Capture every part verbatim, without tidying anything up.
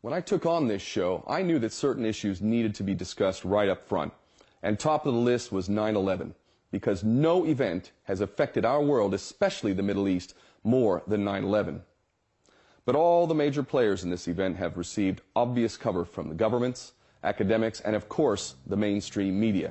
When I took on this show, I knew that certain issues needed to be discussed right up front. And top of the list was nine eleven, because no event has affected our world, especially the Middle East, more than nine eleven. But all the major players in this event have received obvious cover from the governments, academics, and of course, the mainstream media.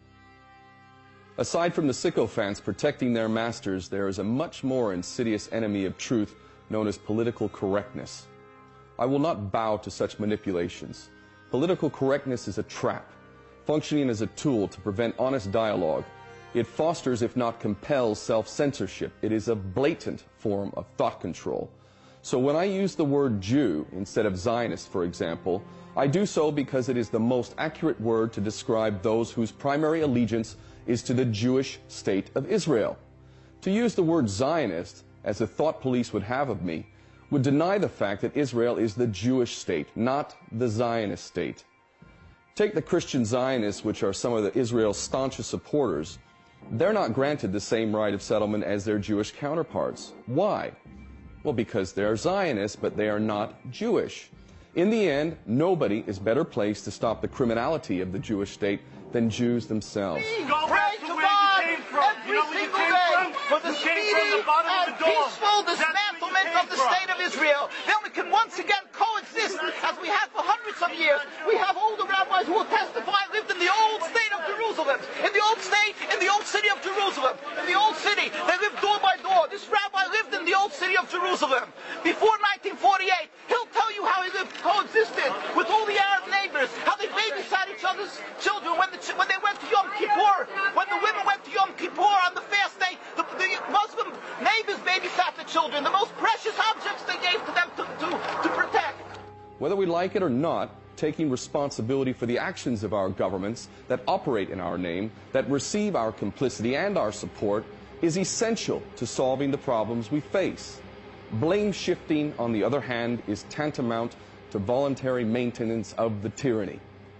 Aside from the sycophants protecting their masters, there is a much more insidious enemy of truth known as political correctness. I will not bow to such manipulations. Political correctness is a trap, functioning as a tool to prevent honest dialogue. It fosters, if not compels, self-censorship. It is a blatant form of thought control. So when I use the word Jew instead of Zionist, for example, I do so because it is the most accurate word to describe those whose primary allegiance is to the Jewish state of Israel. To use the word Zionist, as the thought police would have of me, would deny the fact that Israel is the Jewish state, not the Zionist state. Take the Christian Zionists, which are some of the Israel's staunchest supporters. They're not granted the same right of settlement as their Jewish counterparts. Why? Well, because they're Zionists, but they are not Jewish. In the end, nobody is better placed to stop the criminality of the Jewish state than Jews themselves. Go back to where you came from. You know where you came from? For the speedy and peaceful dismantlement of the state of Israel. Then we can once again coexist as we have for hundreds of years. We have older rabbis who will testify lived in the old state of Jerusalem. In the old state, in the old city of Jerusalem. In the old city, they lived door by door. This rabbi lived in the old city of Jerusalem. Before nineteen forty-eight, he'll tell you how he lived, coexisted with all the Arab neighbors, how they babysat each other's children when, the, when they went to Yom Kippur, when the women went to Yom Kippur on the fast day, the, the Muslim neighbors babysat the children, the most precious objects they gave to them to, to, to protect. Whether we like it or not, taking responsibility for the actions of our governments that operate in our name, that receive our complicity and our support, is essential to solving the problems we face. Blame shifting, on the other hand, is tantamount to voluntary maintenance of the tyranny.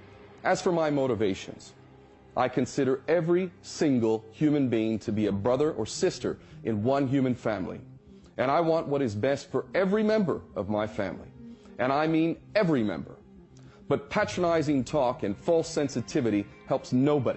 As for my motivations, I consider every single human being to be a brother or sister in one human family. And I want what is best for every member of my family. And I mean every member. But patronizing talk and false sensitivity helps nobody.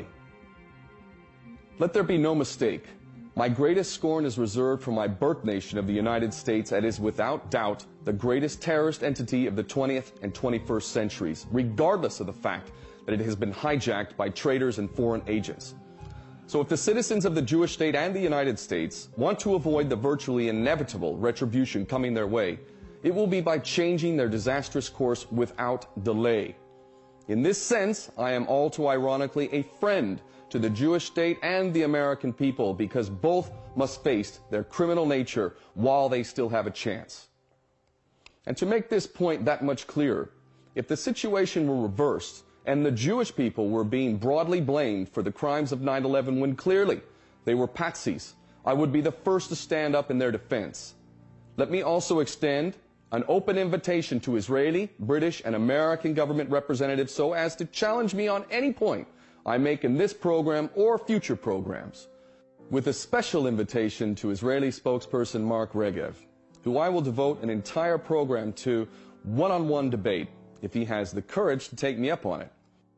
Let there be no mistake. My greatest scorn is reserved for my birth nation of the United States, that is without doubt the greatest terrorist entity of the twentieth and twenty-first centuries, regardless of the fact that it has been hijacked by traitors and foreign agents. So if the citizens of the Jewish state and the United States want to avoid the virtually inevitable retribution coming their way, it will be by changing their disastrous course without delay. In this sense, I am all too ironically a friend to the Jewish state and the American people, because both must face their criminal nature while they still have a chance. And to make this point that much clearer, if the situation were reversed and the Jewish people were being broadly blamed for the crimes of nine eleven when clearly they were patsies, I would be the first to stand up in their defense. Let me also extend an open invitation to Israeli, British, and American government representatives so as to challenge me on any point I make in this program or future programs, with a special invitation to Israeli spokesperson Mark Regev, who I will devote an entire program to one-on-one debate if he has the courage to take me up on it.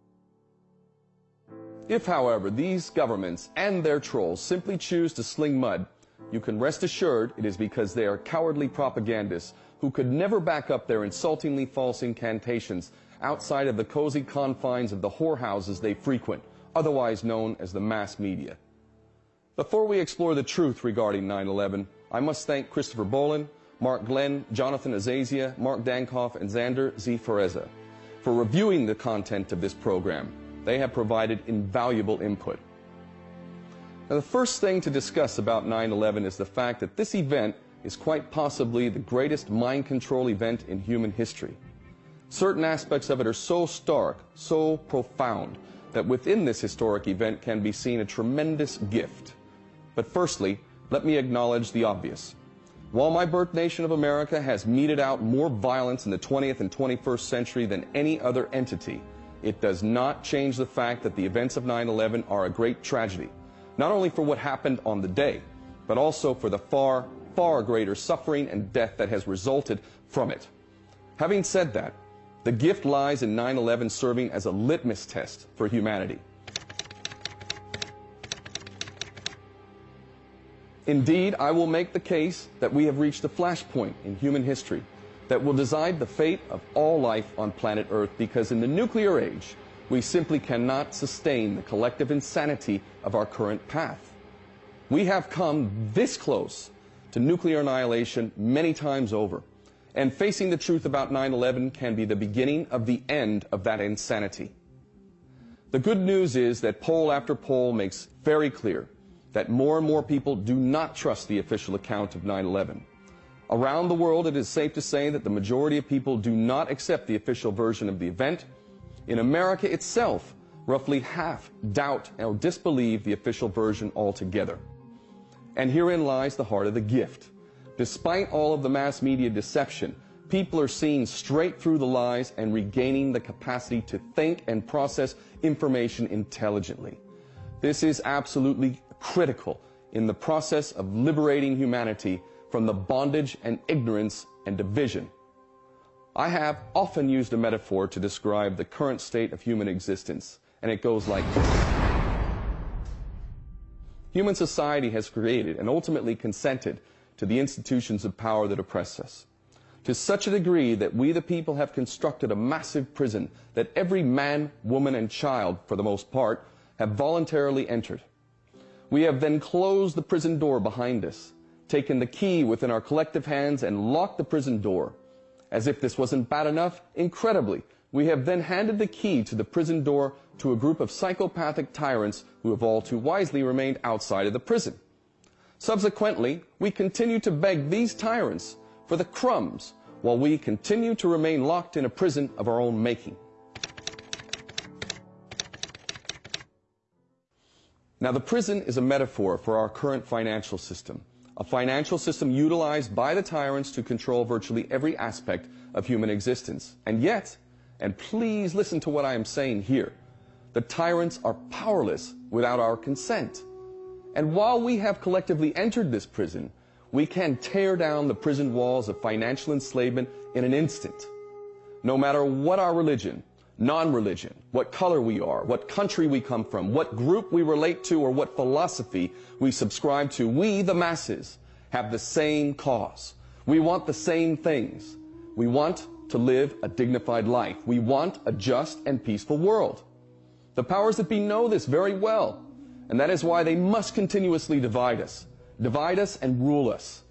If, however, these governments and their trolls simply choose to sling mud, you can rest assured it is because they are cowardly propagandists who could never back up their insultingly false incantations outside of the cozy confines of the whorehouses they frequent, otherwise known as the mass media. Before we explore the truth regarding nine eleven, I must thank Christopher Bolin, Mark Glenn, Jonathan Azaziah, Mark Dankoff, and Xander Z. Fereza for reviewing the content of this program. They have provided invaluable input. Now, the first thing to discuss about nine eleven is the fact that this event is quite possibly the greatest mind control event in human history. Certain aspects of it are so stark, so profound, that within this historic event can be seen a tremendous gift. But firstly, let me acknowledge the obvious. While my birth nation of America has meted out more violence in the twentieth and twenty-first century than any other entity, it does not change the fact that the events of nine eleven are a great tragedy, not only for what happened on the day, but also for the far, far greater suffering and death that has resulted from it. Having said that, The gift lies in nine eleven serving as a litmus test for humanity. Indeed, I will make the case that we have reached a flashpoint in human history that will decide the fate of all life on planet Earth, because in the nuclear age, we simply cannot sustain the collective insanity of our current path. We have come this close to nuclear annihilation many times over, and facing the truth about nine eleven can be the beginning of the end of that insanity. The good news is that poll after poll makes very clear that more and more people do not trust the official account of nine eleven. Around the world, it is safe to say that the majority of people do not accept the official version of the event. In America itself, roughly half doubt or disbelieve the official version altogether. And herein lies the heart of the gift. Despite all of the mass media deception, people are seeing straight through the lies and regaining the capacity to think and process information intelligently. This is absolutely critical in the process of liberating humanity from the bondage and ignorance and division. I have often used a metaphor to describe the current state of human existence, and it goes like this. Human society has created and ultimately consented to the institutions of power that oppress us, to such a degree that we the people have constructed a massive prison that every man, woman, and child, for the most part, have voluntarily entered. We have then closed the prison door behind us, taken the key within our collective hands and locked the prison door. As if this wasn't bad enough, incredibly, we have then handed the key to the prison door to a group of psychopathic tyrants who have all too wisely remained outside of the prison. Subsequently, we continue to beg these tyrants for the crumbs while we continue to remain locked in a prison of our own making. Now, the prison is a metaphor for our current financial system, a financial system utilized by the tyrants to control virtually every aspect of human existence. And yet, and please listen to what I am saying here, the tyrants are powerless without our consent. And while we have collectively entered this prison, we can tear down the prison walls of financial enslavement in an instant. No matter what our religion, non-religion, what color we are, what country we come from, what group we relate to, or what philosophy we subscribe to, we, the masses, have the same cause. We want the same things. We want to live a dignified life. We want a just and peaceful world. The powers that be know this very well, and that is why they must continuously divide us, divide us and rule us.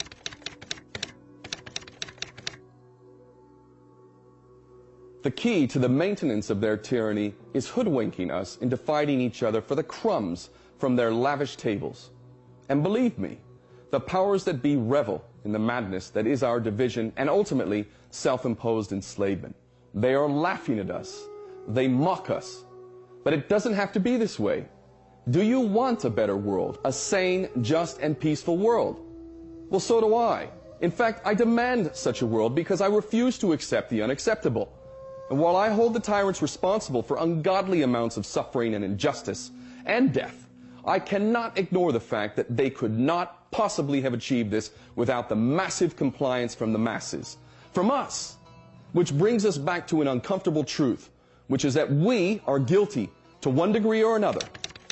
The key to the maintenance of their tyranny is hoodwinking us into fighting each other for the crumbs from their lavish tables. And believe me, the powers that be revel in the madness that is our division and ultimately self-imposed enslavement. They are laughing at us. They mock us. But it doesn't have to be this way. Do you want a better world, a sane, just, and peaceful world? Well, so do I. In fact, I demand such a world because I refuse to accept the unacceptable. And while I hold the tyrants responsible for ungodly amounts of suffering and injustice and death, I cannot ignore the fact that they could not possibly have achieved this without the massive compliance from the masses, from us. Which brings us back to an uncomfortable truth, which is that we are guilty to one degree or another.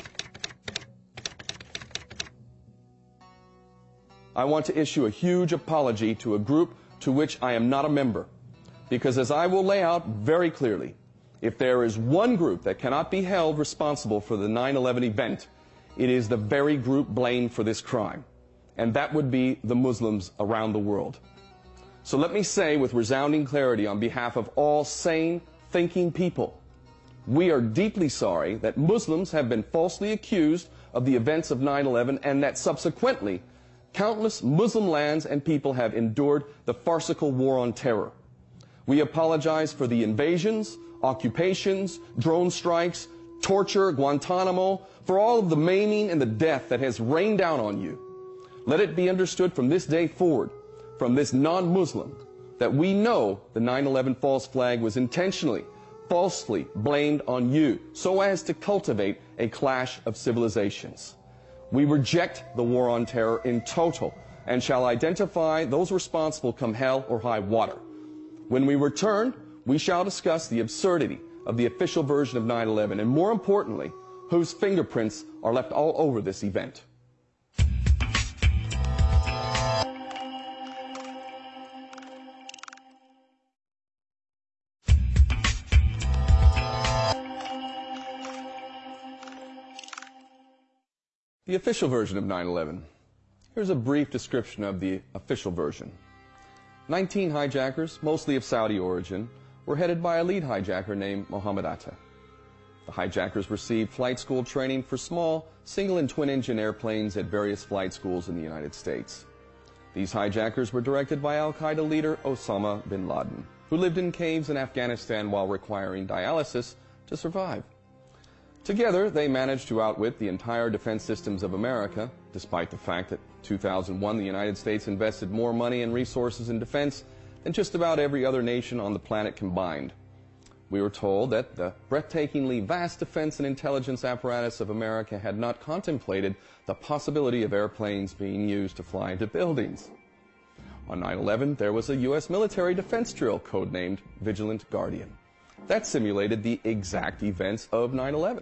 I want to issue a huge apology to a group to which I am not a member. Because as I will lay out very clearly, if there is one group that cannot be held responsible for the nine eleven event, it is the very group blamed for this crime. And that would be the Muslims around the world. So let me say with resounding clarity on behalf of all sane, thinking people, we are deeply sorry that Muslims have been falsely accused of the events of nine eleven and that subsequently, countless Muslim lands and people have endured the farcical war on terror. We apologize for the invasions, occupations, drone strikes, torture, Guantanamo, for all of the maiming and the death that has rained down on you. Let it be understood from this day forward, from this non-Muslim, that we know the nine eleven false flag was intentionally, falsely blamed on you, so as to cultivate a clash of civilizations. We reject the war on terror in total, and shall identify those responsible come hell or high water. When we return, we shall discuss the absurdity of the official version of nine eleven, and more importantly, whose fingerprints are left all over this event. The official version of nine eleven. Here's a brief description of the official version. nineteen hijackers, mostly of Saudi origin, were headed by a lead hijacker named Mohammed Atta. The hijackers received flight school training for small, single and twin-engine airplanes at various flight schools in the United States. These hijackers were directed by al-Qaeda leader Osama bin Laden, who lived in caves in Afghanistan while requiring dialysis to survive. Together, they managed to outwit the entire defense systems of America, despite the fact that in two thousand one the United States invested more money and resources in defense than just about every other nation on the planet combined. We were told that the breathtakingly vast defense and intelligence apparatus of America had not contemplated the possibility of airplanes being used to fly into buildings. On nine eleven, there was a U S military defense drill codenamed Vigilant Guardian that simulated the exact events of nine eleven.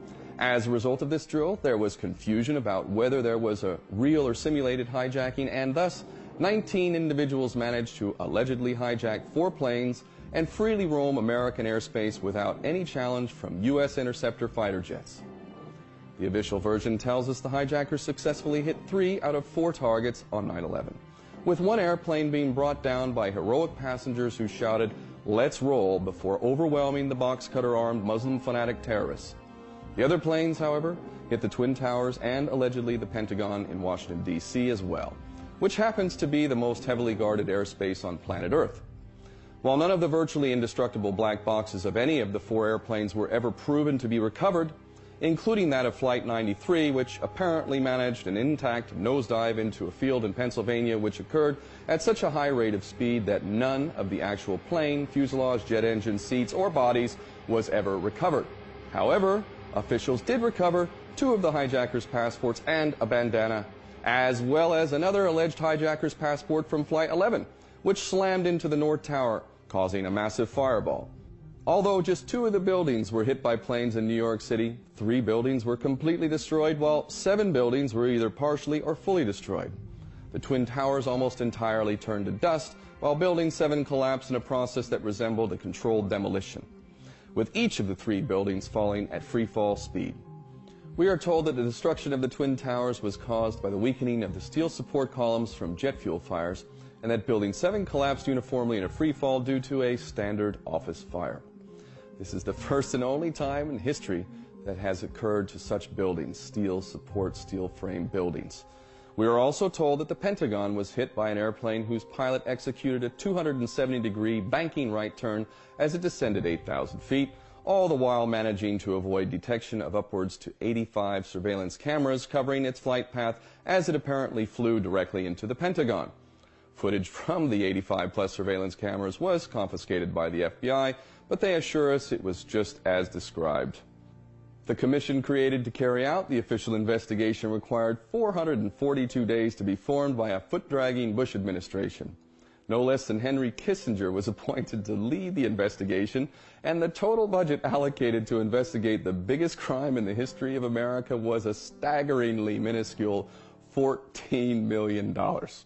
As a result of this drill, there was confusion about whether there was a real or simulated hijacking, and thus nineteen individuals managed to allegedly hijack four planes and freely roam American airspace without any challenge from U S interceptor fighter jets. The official version tells us the hijackers successfully hit three out of four targets on nine eleven, with one airplane being brought down by heroic passengers who shouted, "Let's roll," before overwhelming the box cutter-armed Muslim fanatic terrorists. The other planes, however, hit the Twin Towers and allegedly the Pentagon in Washington, D C as well, which happens to be the most heavily guarded airspace on planet Earth. While none of the virtually indestructible black boxes of any of the four airplanes were ever proven to be recovered, including that of Flight ninety-three, which apparently managed an intact nosedive into a field in Pennsylvania, which occurred at such a high rate of speed that none of the actual plane, fuselage, jet engine, seats, or bodies was ever recovered. However, officials did recover two of the hijackers' passports and a bandana, as well as another alleged hijacker's passport from Flight eleven, which slammed into the North Tower, causing a massive fireball. Although just two of the buildings were hit by planes in New York City, three buildings were completely destroyed, while seven buildings were either partially or fully destroyed. The Twin Towers almost entirely turned to dust, while Building seven collapsed in a process that resembled a controlled demolition, with each of the three buildings falling at free fall speed. We are told that the destruction of the Twin Towers was caused by the weakening of the steel support columns from jet fuel fires, and that Building seven collapsed uniformly in a free fall due to a standard office fire. This is the first and only time in history that has occurred to such buildings, steel support, steel frame buildings. We are also told that the Pentagon was hit by an airplane whose pilot executed a two hundred seventy degree banking right turn as it descended eight thousand feet, all the while managing to avoid detection of upwards to eighty-five surveillance cameras covering its flight path as it apparently flew directly into the Pentagon. Footage from the eighty-five plus surveillance cameras was confiscated by the F B I, but they assure us it was just as described. The commission created to carry out the official investigation required four hundred forty-two days to be formed by a foot-dragging Bush administration. No less than Henry Kissinger was appointed to lead the investigation, and the total budget allocated to investigate the biggest crime in the history of America was a staggeringly minuscule fourteen million dollars.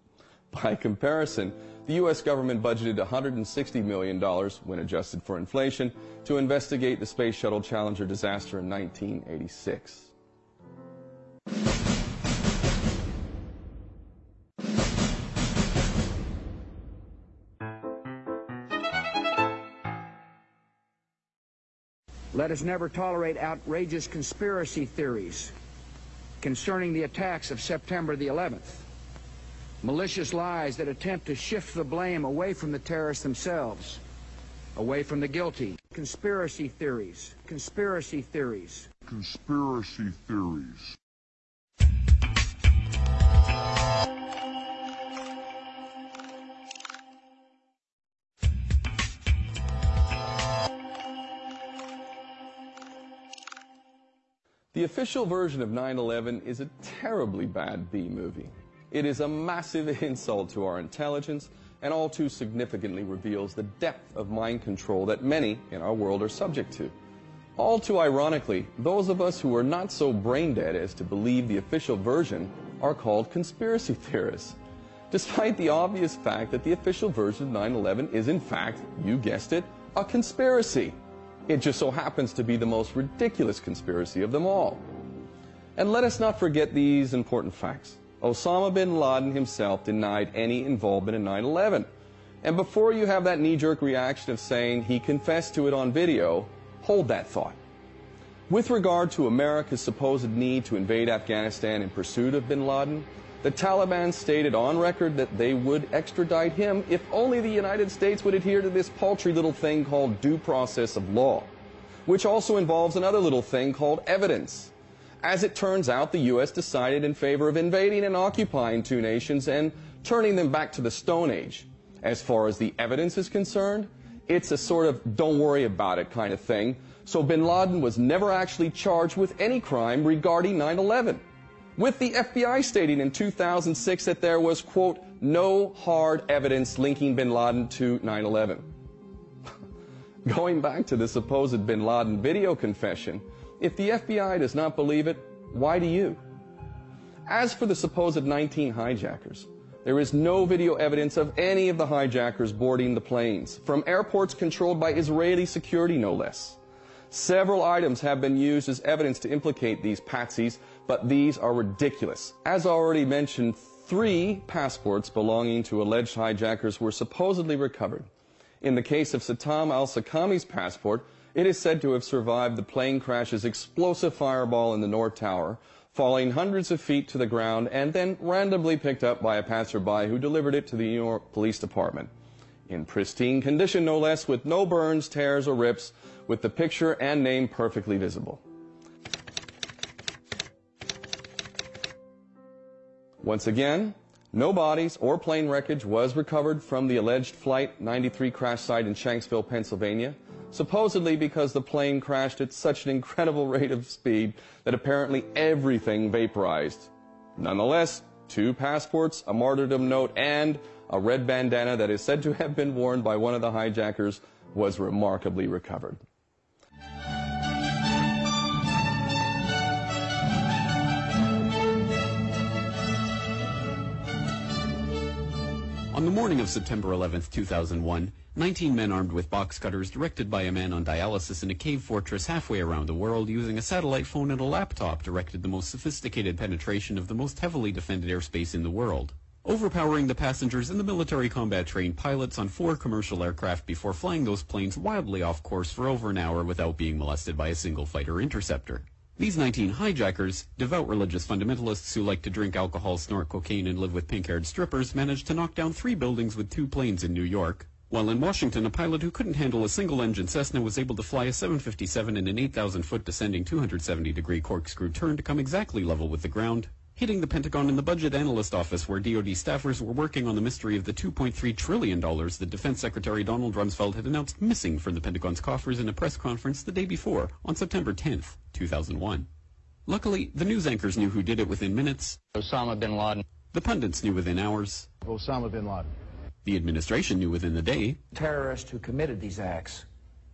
By comparison, the U S government budgeted one hundred sixty million dollars, when adjusted for inflation, to investigate the Space Shuttle Challenger disaster in nineteen eighty-six. Let us never tolerate outrageous conspiracy theories concerning the attacks of September the eleventh. Malicious lies that attempt to shift the blame away from the terrorists themselves, away from the guilty. Conspiracy theories, conspiracy theories, conspiracy theories. The official version of nine eleven is a terribly bad B-movie. It is a massive insult to our intelligence and all too significantly reveals the depth of mind control that many in our world are subject to. All too ironically, those of us who are not so brain-dead as to believe the official version are called conspiracy theorists, despite the obvious fact that the official version of nine eleven is in fact, you guessed it, a conspiracy. It just so happens to be the most ridiculous conspiracy of them all. And let us not forget these important facts. Osama bin Laden himself denied any involvement in nine eleven. And before you have that knee-jerk reaction of saying he confessed to it on video, hold that thought. With regard to America's supposed need to invade Afghanistan in pursuit of bin Laden, the Taliban stated on record that they would extradite him if only the United States would adhere to this paltry little thing called due process of law, which also involves another little thing called evidence. As it turns out, the U S decided in favor of invading and occupying two nations and turning them back to the Stone Age. As far as the evidence is concerned, it's a sort of don't worry about it kind of thing, so bin Laden was never actually charged with any crime regarding nine eleven. With the F B I stating in two thousand six that there was, quote, no hard evidence linking bin Laden to nine eleven. Going back to the supposed bin Laden video confession, if the F B I does not believe it, why do you? As for the supposed nineteen hijackers, there is no video evidence of any of the hijackers boarding the planes, from airports controlled by Israeli security no less. Several items have been used as evidence to implicate these patsies, but these are ridiculous. As already mentioned, three passports belonging to alleged hijackers were supposedly recovered. In the case of Satam al-Sakami's passport, it is said to have survived the plane crash's explosive fireball in the North Tower, falling hundreds of feet to the ground and then randomly picked up by a passerby who delivered it to the New York Police Department. In pristine condition, no less, with no burns, tears, or rips, with the picture and name perfectly visible. Once again, no bodies or plane wreckage was recovered from the alleged Flight ninety-three crash site in Shanksville, Pennsylvania, supposedly because the plane crashed at such an incredible rate of speed that apparently everything vaporized. Nonetheless, two passports, a martyrdom note, and a red bandana that is said to have been worn by one of the hijackers was remarkably recovered. On the morning of September eleventh, two thousand one, nineteen men armed with box cutters, directed by a man on dialysis in a cave fortress halfway around the world using a satellite phone and a laptop, directed the most sophisticated penetration of the most heavily defended airspace in the world, overpowering the passengers and the military combat-trained pilots on four commercial aircraft before flying those planes wildly off course for over an hour without being molested by a single fighter interceptor. These nineteen hijackers, devout religious fundamentalists who like to drink alcohol, snort cocaine, and live with pink-haired strippers, managed to knock down three buildings with two planes in New York, while in Washington, a pilot who couldn't handle a single-engine Cessna was able to fly a seven fifty-seven in an eight thousand foot descending two hundred seventy degree corkscrew turn to come exactly level with the ground, hitting the Pentagon and the Budget Analyst Office, where D O D staffers were working on the mystery of the two point three trillion dollars that Defense Secretary Donald Rumsfeld had announced missing from the Pentagon's coffers in a press conference the day before, on September tenth, two thousand one. Luckily, the news anchors knew who did it within minutes. Osama bin Laden. The pundits knew within hours. Osama bin Laden. The administration knew within the day. Terrorists who committed these acts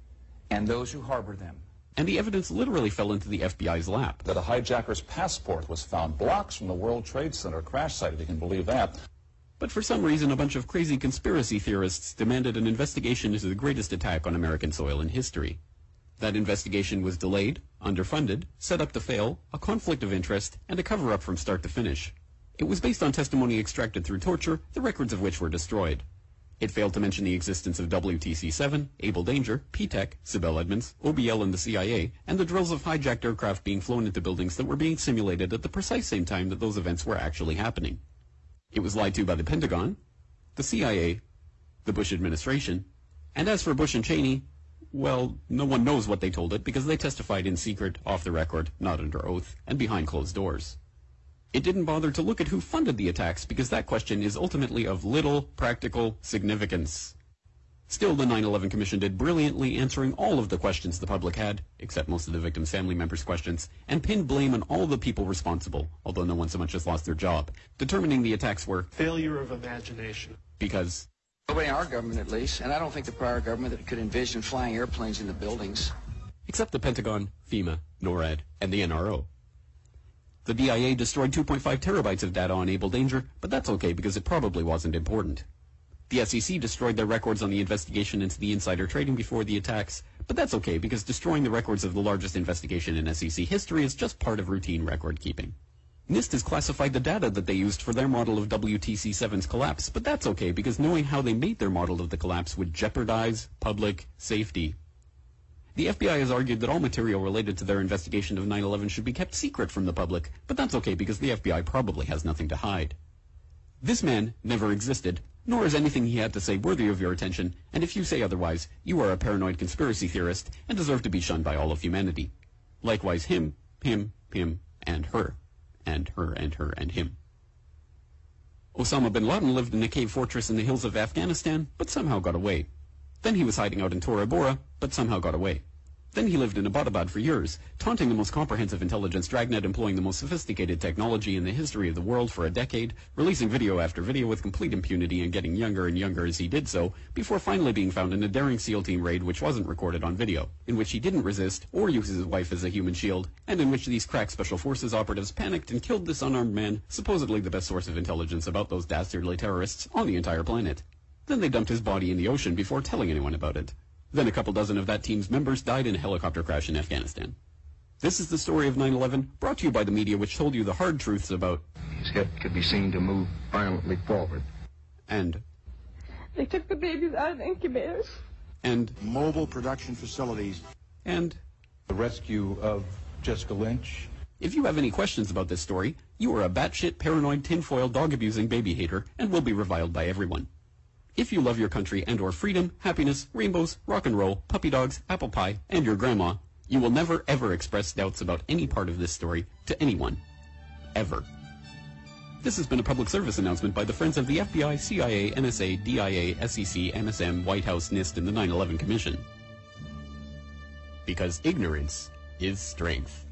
and those who harbored them. And the evidence literally fell into the F B I's lap. That a hijacker's passport was found blocks from the World Trade Center crash site, if you can believe that. But for some reason, a bunch of crazy conspiracy theorists demanded an investigation into the greatest attack on American soil in history. That investigation was delayed, underfunded, set up to fail, a conflict of interest, and a cover-up from start to finish. It was based on testimony extracted through torture, the records of which were destroyed. It failed to mention the existence of W T C seven, Able Danger, P TEC, Sibel Edmonds, O B L and the C I A, and the drills of hijacked aircraft being flown into buildings that were being simulated at the precise same time that those events were actually happening. It was lied to by the Pentagon, the C I A, the Bush administration, and as for Bush and Cheney, well, no one knows what they told it because they testified in secret, off the record, not under oath, and behind closed doors. It didn't bother to look at who funded the attacks because that question is ultimately of little practical significance. Still, the nine eleven Commission did brilliantly, answering all of the questions the public had, except most of the victims' family members' questions, and pinned blame on all the people responsible, although no one so much as lost their job, determining the attacks were failure of imagination. Because Nobody in our government, at least, and I don't think the prior government that could envision flying airplanes into buildings. Except the Pentagon, FEMA, NORAD, and the N R O. The D I A destroyed two point five terabytes of data on Able Danger, but that's okay because it probably wasn't important. The S E C destroyed their records on the investigation into the insider trading before the attacks, but that's okay because destroying the records of the largest investigation in S E C history is just part of routine record keeping. NIST has classified the data that they used for their model of W T C seven's collapse, but that's okay because knowing how they made their model of the collapse would jeopardize public safety. The F B I has argued that all material related to their investigation of nine eleven should be kept secret from the public, but that's okay because the F B I probably has nothing to hide. This man never existed, nor is anything he had to say worthy of your attention, and if you say otherwise, you are a paranoid conspiracy theorist and deserve to be shunned by all of humanity. Likewise him, him, him, and her. And her, and her, and him. Osama bin Laden lived in a cave fortress in the hills of Afghanistan, but somehow got away. Then he was hiding out in Tora Bora, but somehow got away. Then he lived in Abbottabad for years, taunting the most comprehensive intelligence dragnet employing the most sophisticated technology in the history of the world for a decade, releasing video after video with complete impunity and getting younger and younger as he did so, before finally being found in a daring SEAL team raid which wasn't recorded on video, in which he didn't resist or use his wife as a human shield, and in which these crack special forces operatives panicked and killed this unarmed man, supposedly the best source of intelligence about those dastardly terrorists on the entire planet. Then they dumped his body in the ocean before telling anyone about it. Then a couple dozen of that team's members died in a helicopter crash in Afghanistan. This is the story of nine eleven, brought to you by the media which told you the hard truths about... His head could be seen to move violently forward. And... They took the babies out of the incubators. And... Mobile production facilities. And... The rescue of Jessica Lynch. If you have any questions about this story, you are a batshit, paranoid, tinfoil, dog-abusing baby hater and will be reviled by everyone. If you love your country and or freedom, happiness, rainbows, rock and roll, puppy dogs, apple pie, and your grandma, you will never ever express doubts about any part of this story to anyone. Ever. This has been a public service announcement by the Friends of the F B I, C I A, N S A, D I A, S E C, M S M, White House, NIST, and the nine eleven Commission. Because ignorance is strength.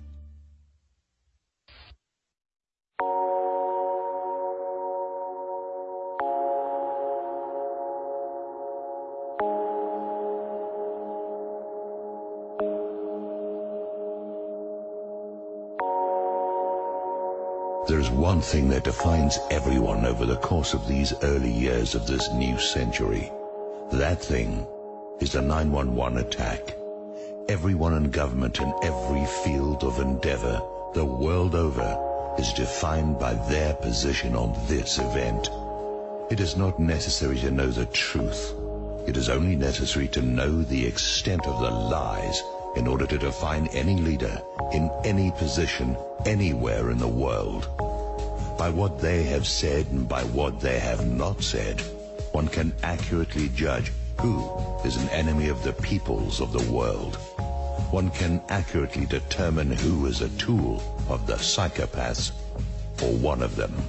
There's one thing that defines everyone over the course of these early years of this new century. That thing is the nine one one attack. Everyone in government in every field of endeavor the world over is defined by their position on this event. It is not necessary to know the truth. It is only necessary to know the extent of the lies in order to define any leader in any position anywhere in the world. By what they have said and by what they have not said, one can accurately judge who is an enemy of the peoples of the world. One can accurately determine who is a tool of the psychopaths or one of them.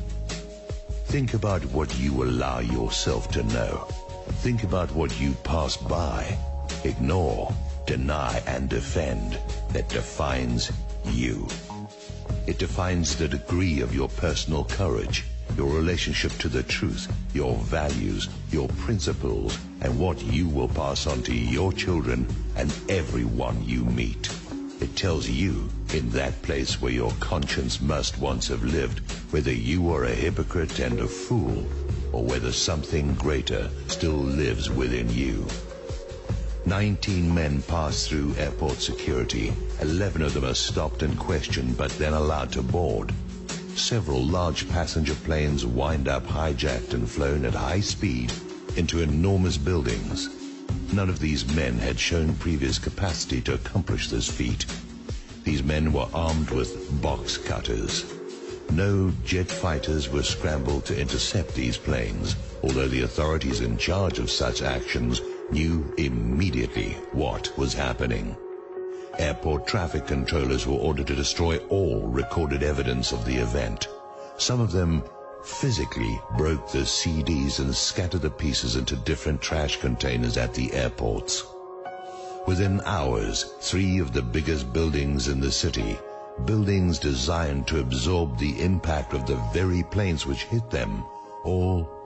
Think about what you allow yourself to know. Think about what you pass by, ignore, deny, and defend that defines you. It defines the degree of your personal courage, your relationship to the truth, your values, your principles, and what you will pass on to your children and everyone you meet. It tells you, in that place where your conscience must once have lived, whether you are a hypocrite and a fool, or whether something greater still lives within you. Nineteen men passed through airport security. Eleven of them are stopped and questioned, but then allowed to board. Several large passenger planes wind up hijacked and flown at high speed into enormous buildings. None of these men had shown previous capacity to accomplish this feat. These men were armed with box cutters. No jet fighters were scrambled to intercept these planes, although the authorities in charge of such actions knew immediately what was happening. Airport traffic controllers were ordered to destroy all recorded evidence of the event. Some of them physically broke the C Ds and scattered the pieces into different trash containers at the airports. Within hours, three of the biggest buildings in the city, buildings designed to absorb the impact of the very planes which hit them, all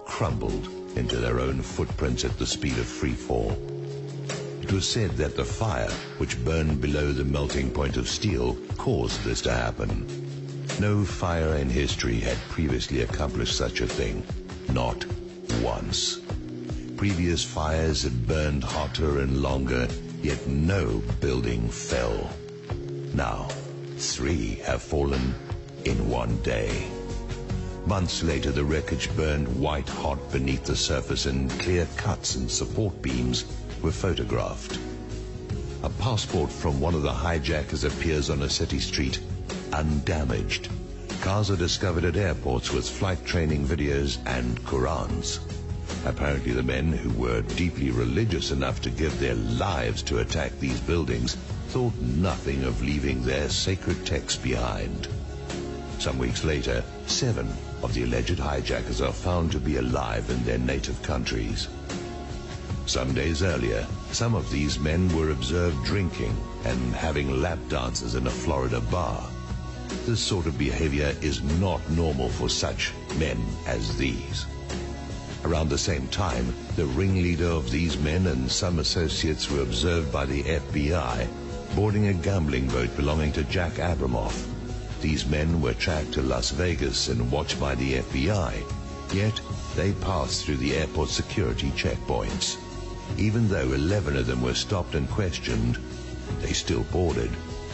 crumbled into their own footprints at the speed of free fall. It was said that the fire, which burned below the melting point of steel, caused this to happen. No fire in history had previously accomplished such a thing. Not once. Previous fires had burned hotter and longer, yet no building fell. Now, three have fallen in one day. Months later, the wreckage burned white-hot beneath the surface, and clear cuts and support beams were photographed. A passport from one of the hijackers appears on a city street, undamaged. Cars are discovered at airports with flight training videos and Qurans. Apparently the men, who were deeply religious enough to give their lives to attack these buildings, thought nothing of leaving their sacred texts behind. Some weeks later, seven of the alleged hijackers are found to be alive in their native countries. Some days earlier, some of these men were observed drinking and having lap dances in a Florida bar. This sort of behavior is not normal for such men as these. Around the same time, the ringleader of these men and some associates were observed by the F B I boarding a gambling boat belonging to Jack Abramoff. These men were tracked to Las Vegas and watched by the F B I, yet they passed through the airport security checkpoints. Even though eleven of them were stopped and questioned, they still boarded.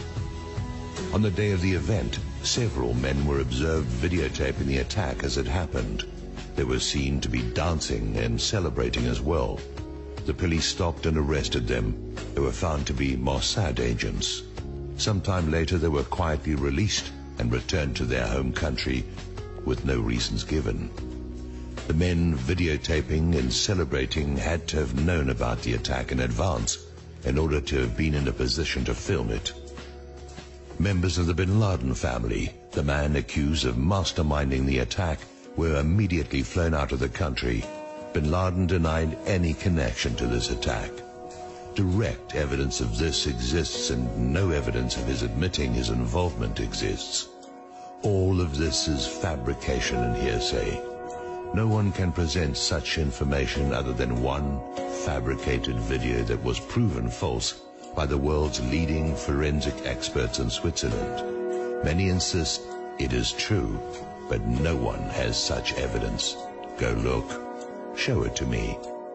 On the day of the event, several men were observed videotaping the attack as it happened. They were seen to be dancing and celebrating as well. The police stopped and arrested them. They were found to be Mossad agents. Sometime later, they were quietly released and returned to their home country with no reasons given. The men videotaping and celebrating had to have known about the attack in advance in order to have been in a position to film it. Members of the Bin Laden family, the man accused of masterminding the attack, were immediately flown out of the country. Bin Laden denied any connection to this attack. Direct evidence of this exists, and no evidence of his admitting his involvement exists. All of this is fabrication and hearsay. No one can present such information other than one fabricated video that was proven false by the world's leading forensic experts in Switzerland. Many insist it is true, but no one has such evidence. Go look. Show it to me.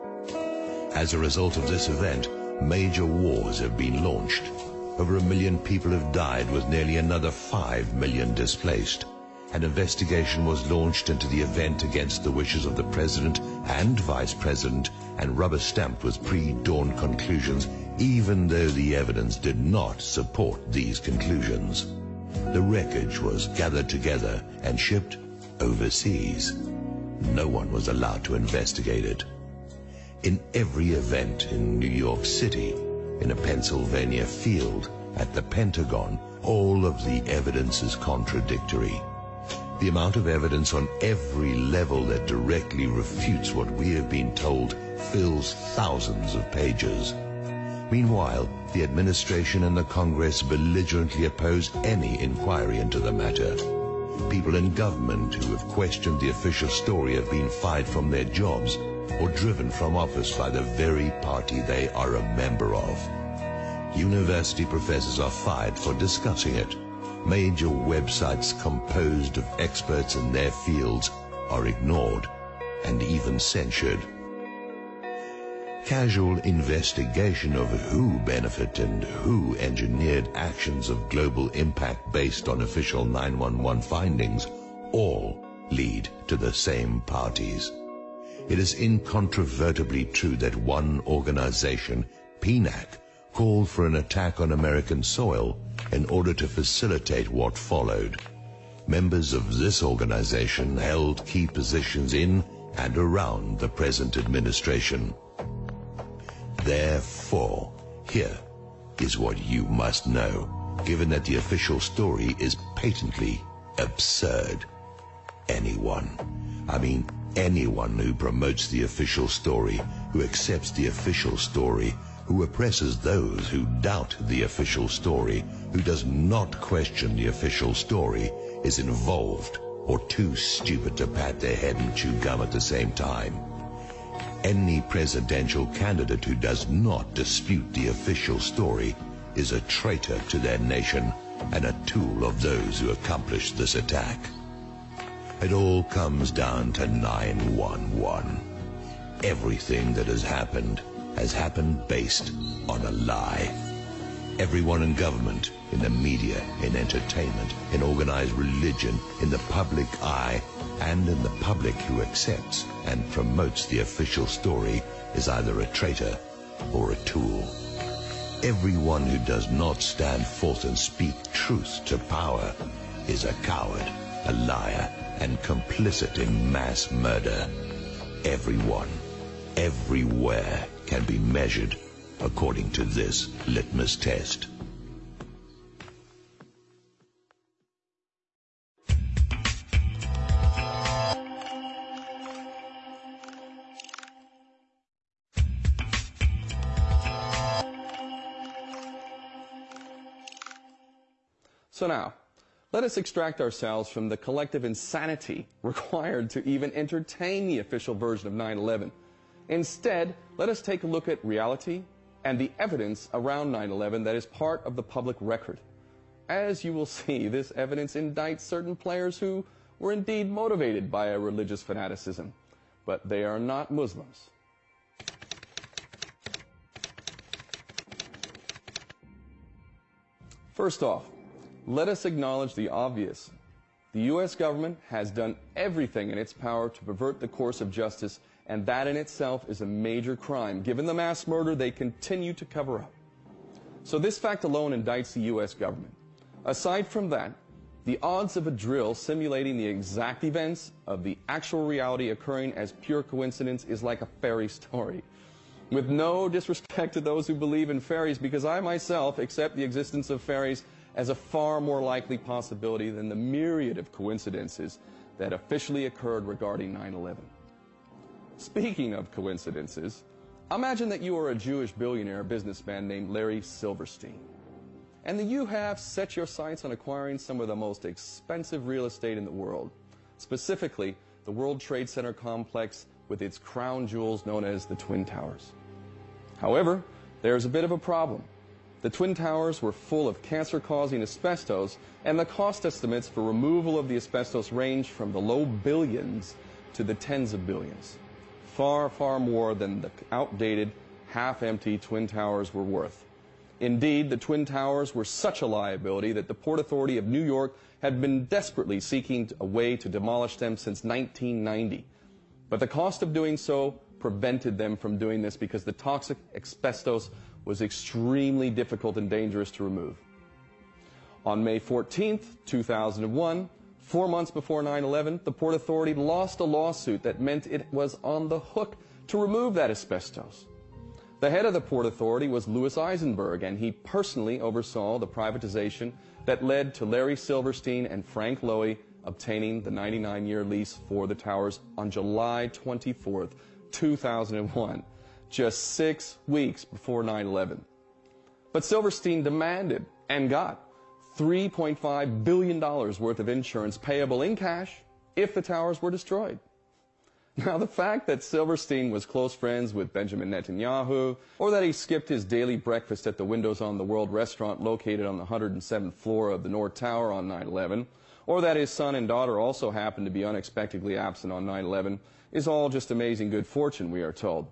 As a result of this event, major wars have been launched. Over a million people have died, with nearly another five million displaced. An investigation was launched into the event against the wishes of the president and vice president, and rubber-stamped with pre-dawn conclusions, even though the evidence did not support these conclusions. The wreckage was gathered together and shipped overseas. No one was allowed to investigate it. In every event in New York City, in a Pennsylvania field, at the Pentagon, all of the evidence is contradictory. The amount of evidence on every level that directly refutes what we have been told fills thousands of pages. Meanwhile, the administration and the Congress belligerently oppose any inquiry into the matter. People in government who have questioned the official story have been fired from their jobs or driven from office by the very party they are a member of. University professors are fired for discussing it. Major websites composed of experts in their fields are ignored and even censured. Casual investigation of who benefited and who engineered actions of global impact based on official nine one one findings all lead to the same parties. It is incontrovertibly true that one organization, P NAC, called for an attack on American soil in order to facilitate what followed. Members of this organization held key positions in and around the present administration. Therefore, here is what you must know, given that the official story is patently absurd. Anyone, I mean anyone who promotes the official story, who accepts the official story, who oppresses those who doubt the official story, who does not question the official story, is involved or too stupid to pat their head and chew gum at the same time. Any presidential candidate who does not dispute the official story is a traitor to their nation and a tool of those who accomplished this attack. It all comes down to nine one one. Everything that has happened has happened based on a lie. Everyone in government, in the media, in entertainment, in organized religion, in the public eye, and in the public who accepts and promotes the official story is either a traitor or a tool. Everyone who does not stand forth and speak truth to power is a coward, a liar, and complicit in mass murder. Everyone, everywhere can be measured according to this litmus test. So now, let us extract ourselves from the collective insanity required to even entertain the official version of nine eleven. Instead, let us take a look at reality and the evidence around nine eleven that is part of the public record. As you will see, this evidence indicts certain players who were indeed motivated by a religious fanaticism, but they are not Muslims. First off, let us acknowledge the obvious. The U S government has done everything in its power to pervert the course of justice, and that in itself is a major crime, given the mass murder they continue to cover up. So this fact alone indicts the U S government. Aside from that, the odds of a drill simulating the exact events of the actual reality occurring as pure coincidence is like a fairy story. With no disrespect to those who believe in fairies, because I myself accept the existence of fairies as a far more likely possibility than the myriad of coincidences that officially occurred regarding nine eleven. Speaking of coincidences, imagine that you are a Jewish billionaire businessman named Larry Silverstein, and that you have set your sights on acquiring some of the most expensive real estate in the world, specifically the World Trade Center complex with its crown jewels known as the Twin Towers. However, there's a bit of a problem. The Twin Towers were full of cancer-causing asbestos, and the cost estimates for removal of the asbestos range from the low billions to the tens of billions. Far, far more than the outdated, half-empty Twin Towers were worth. Indeed, the Twin Towers were such a liability that the Port Authority of New York had been desperately seeking a way to demolish them since nineteen ninety. But the cost of doing so prevented them from doing this because the toxic asbestos was extremely difficult and dangerous to remove. On May fourteenth, two thousand one, four months before nine eleven, the Port Authority lost a lawsuit that meant it was on the hook to remove that asbestos. The head of the Port Authority was Louis Eisenberg, and he personally oversaw the privatization that led to Larry Silverstein and Frank Lowy obtaining the ninety-nine year lease for the towers on July twenty-fourth, two thousand one. Just six weeks before nine eleven. But Silverstein demanded and got three point five billion dollars worth of insurance payable in cash if the towers were destroyed. Now, the fact that Silverstein was close friends with Benjamin Netanyahu, or that he skipped his daily breakfast at the Windows on the World restaurant located on the one hundred seventh floor of the North Tower on nine eleven, or that his son and daughter also happened to be unexpectedly absent on nine eleven, is all just amazing good fortune, we are told.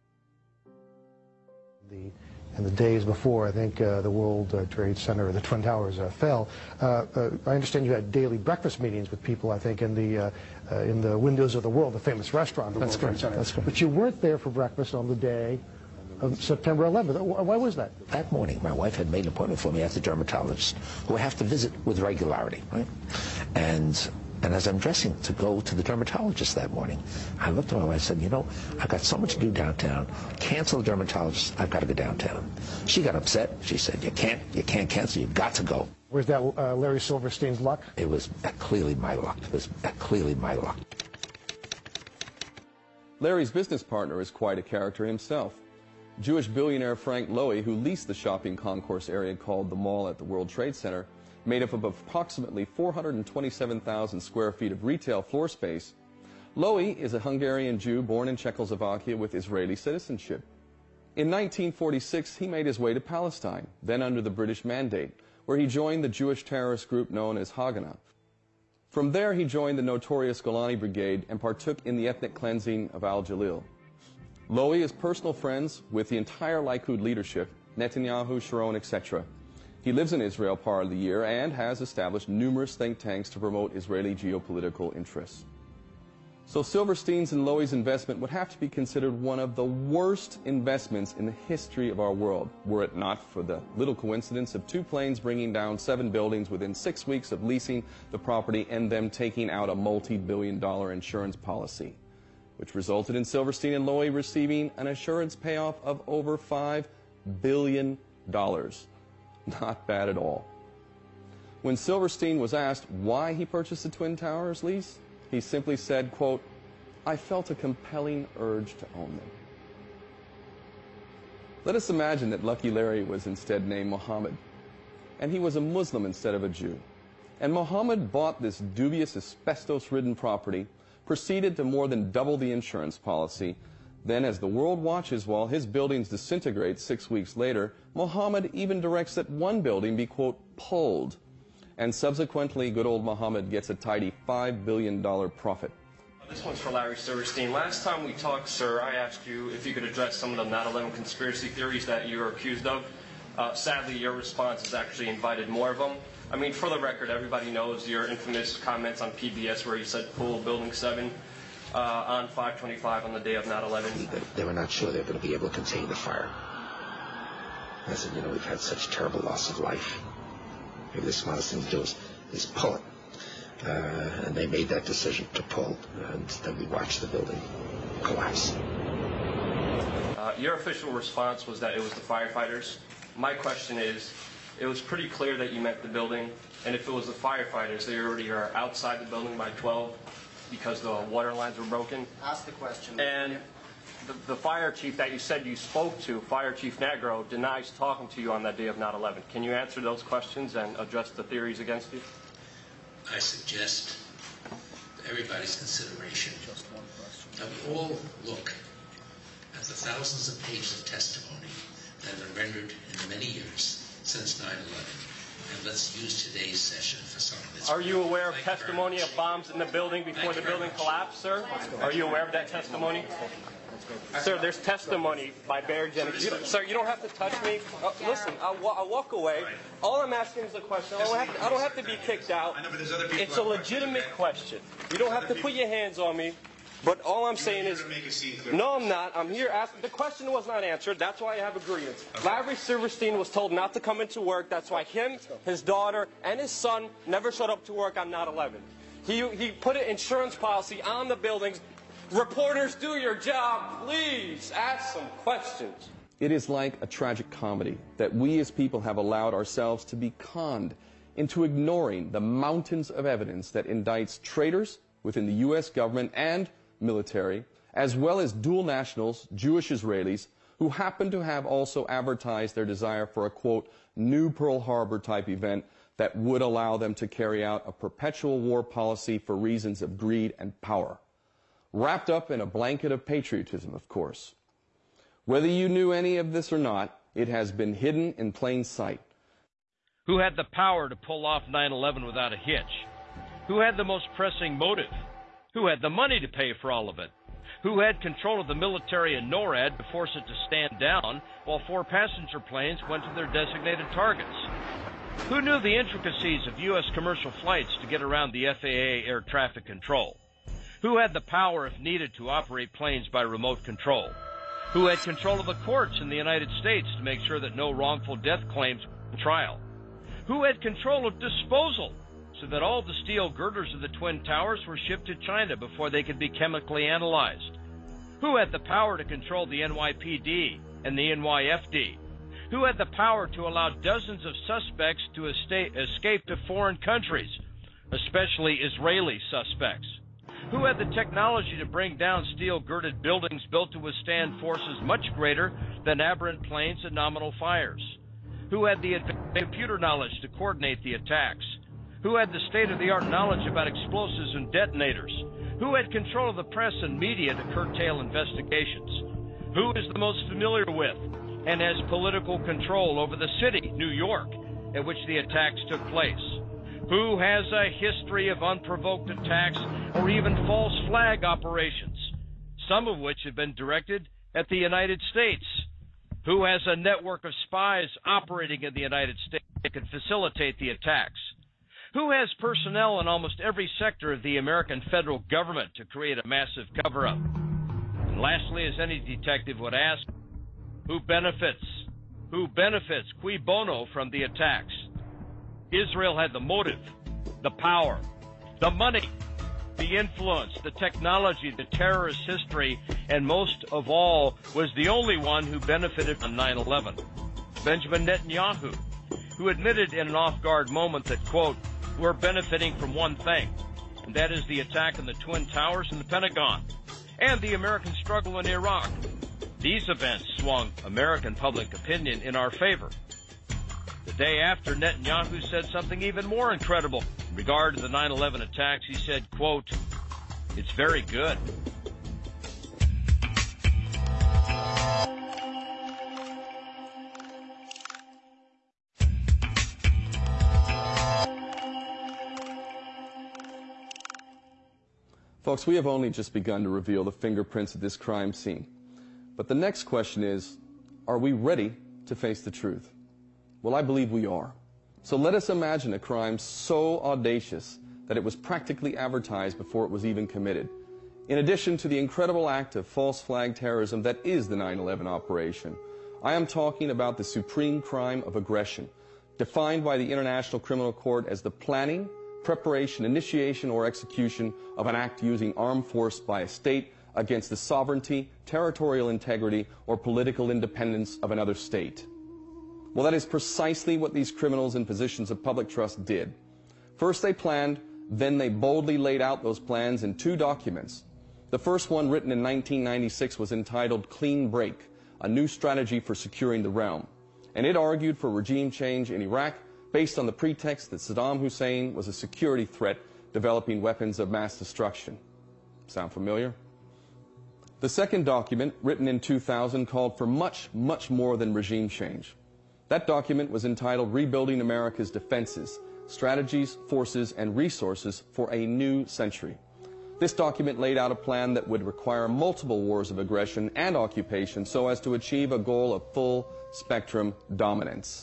The, in the days before, I think, uh, the World uh, Trade Center, or the Twin Towers, uh, fell, uh, uh, I understand you had daily breakfast meetings with people, I think, in the, uh, uh, in the Windows of the World, the famous restaurant, the That's World correct. Trade Center. That's correct. But you weren't there for breakfast on the day of September eleventh. Why was that? That morning, my wife had made an appointment for me at the dermatologist, who I have to visit with regularity, right? And And as I'm dressing to go to the dermatologist that morning, I looked at my wife and said, you know, I've got so much to do downtown. Cancel the dermatologist. I've got to go downtown. She got upset. She said, you can't, you can't cancel. You've got to go. Was that uh, Larry Silverstein's luck? It was clearly my luck. It was clearly my luck. Larry's business partner is quite a character himself. Jewish billionaire Frank Lowy, who leased the shopping concourse area called the Mall at the World Trade Center, made up of approximately four hundred twenty-seven thousand square feet of retail floor space, Lowy is a Hungarian Jew born in Czechoslovakia with Israeli citizenship. In nineteen forty-six, he made his way to Palestine, then under the British Mandate, where he joined the Jewish terrorist group known as Haganah. From there, he joined the notorious Golani Brigade and partook in the ethnic cleansing of Al-Jalil. Lowy is personal friends with the entire Likud leadership, Netanyahu, Sharon, et cetera. He lives in Israel part of the year and has established numerous think tanks to promote Israeli geopolitical interests. So Silverstein's and Lowy's investment would have to be considered one of the worst investments in the history of our world, were it not for the little coincidence of two planes bringing down seven buildings within six weeks of leasing the property and them taking out a multi-billion dollar insurance policy, which resulted in Silverstein and Lowy receiving an insurance payoff of over five billion dollars. Not bad at all. When Silverstein was asked why he purchased the Twin Towers lease, he simply said, quote, "I felt a compelling urge to own them." Let us imagine that Lucky Larry was instead named Mohammed, and he was a Muslim instead of a Jew. And Mohammed bought this dubious asbestos-ridden property, proceeded to more than double the insurance policy. Then, as the world watches while his buildings disintegrate six weeks later, Mohammed even directs that one building be, quote, pulled. And subsequently, good old Mohammed gets a tidy five billion dollar profit. This one's for Larry Silverstein. Last time we talked, sir, I asked you if you could address some of the nine eleven conspiracy theories that you're accused of. Uh, sadly, your response has actually invited more of them. I mean, for the record, everybody knows your infamous comments on P B S where you said pull Building seven uh, on five twenty-five on the day of nine eleven. They were not sure they were going to be able to contain the fire. I said, you know, we've had such terrible loss of life. Maybe the smartest thing to do is, is pull it. Uh, and they made that decision to pull, and then we watched the building collapse. Uh, your official response was that it was the firefighters. My question is, it was pretty clear that you meant the building, and if it was the firefighters, they already are outside the building by twelve because the water lines were broken. Ask the question. And the, the fire chief that you said you spoke to, Fire Chief Negro, denies talking to you on that day of nine eleven. Can you answer those questions and address the theories against you? I suggest to everybody's consideration that we all look at the thousands of pages of testimony that have been rendered in the many years since nine eleven, and let's use today's session for some of this. Are you aware of testimony of bombs in the building before the building collapsed, sir? Are you aware of that testimony? Sir, there's testimony by Barry Jennings. You, sir, you don't have to touch me. Uh, listen, I'll, I'll walk away. All I'm asking is a question. I don't have to, I don't have to be kicked out. It's a legitimate question. You don't have to put your hands on me. But all I'm saying is, no, I'm not. I'm here asking. The question was not answered. That's why I have a grievance. Larry Silverstein was told not to come into work. That's why him, his daughter, and his son never showed up to work on nine eleven. He, he put an insurance policy on the buildings. Reporters, do your job. Please ask some questions. It is like a tragic comedy that we as people have allowed ourselves to be conned into ignoring the mountains of evidence that indicts traitors within the U S government and military, as well as dual nationals, Jewish Israelis, who happen to have also advertised their desire for a, quote, new Pearl Harbor type event that would allow them to carry out a perpetual war policy for reasons of greed and power. Wrapped up in a blanket of patriotism, of course. Whether you knew any of this or not, it has been hidden in plain sight. Who had the power to pull off nine eleven without a hitch? Who had the most pressing motive? Who had the money to pay for all of it? Who had control of the military in NORAD to force it to stand down while four passenger planes went to their designated targets? Who knew the intricacies of U S commercial flights to get around the F A A air traffic control? Who had the power, if needed, to operate planes by remote control? Who had control of the courts in the United States to make sure that no wrongful death claims were on trial? Who had control of disposal so that all the steel girders of the Twin Towers were shipped to China before they could be chemically analyzed? Who had the power to control the N Y P D and the N Y F D? Who had the power to allow dozens of suspects to escape to foreign countries, especially Israeli suspects? Who had the technology to bring down steel-girded buildings built to withstand forces much greater than aberrant planes and nominal fires? Who had the advanced computer knowledge to coordinate the attacks? Who had the state-of-the-art knowledge about explosives and detonators? Who had control of the press and media to curtail investigations? Who is the most familiar with and has political control over the city, New York, at which the attacks took place? Who has a history of unprovoked attacks or even false flag operations, some of which have been directed at the United States? Who has a network of spies operating in the United States that can facilitate the attacks? Who has personnel in almost every sector of the American federal government to create a massive cover-up? And lastly, as any detective would ask, who benefits? Who benefits, cui bono, from the attacks? Israel had the motive, the power, the money, the influence, the technology, the terrorist history, and most of all, was the only one who benefited from nine eleven. Benjamin Netanyahu, who admitted in an off-guard moment that, quote, we're benefiting from one thing, and that is the attack on the Twin Towers and the Pentagon, and the American struggle in Iraq. These events swung American public opinion in our favor. The day after, Netanyahu said something even more incredible. In regard to the nine eleven attacks, he said, quote, it's very good. Folks, we have only just begun to reveal the fingerprints of this crime scene. But the next question is, are we ready to face the truth? Well, I believe we are. So let us imagine a crime so audacious that it was practically advertised before it was even committed. In addition to the incredible act of false flag terrorism that is the nine eleven operation, I am talking about the supreme crime of aggression, defined by the International Criminal Court as the planning, preparation, initiation, or execution of an act using armed force by a state against the sovereignty, territorial integrity, or political independence of another state. Well, that is precisely what these criminals in positions of public trust did. First they planned, then they boldly laid out those plans in two documents. The first one, written in nineteen ninety-six, was entitled Clean Break, a new strategy for securing the realm. And it argued for regime change in Iraq based on the pretext that Saddam Hussein was a security threat developing weapons of mass destruction. Sound familiar? The second document, written in two thousand, called for much, much more than regime change. That document was entitled Rebuilding America's Defenses, Strategies, Forces, and Resources for a New Century. This document laid out a plan that would require multiple wars of aggression and occupation so as to achieve a goal of full spectrum dominance.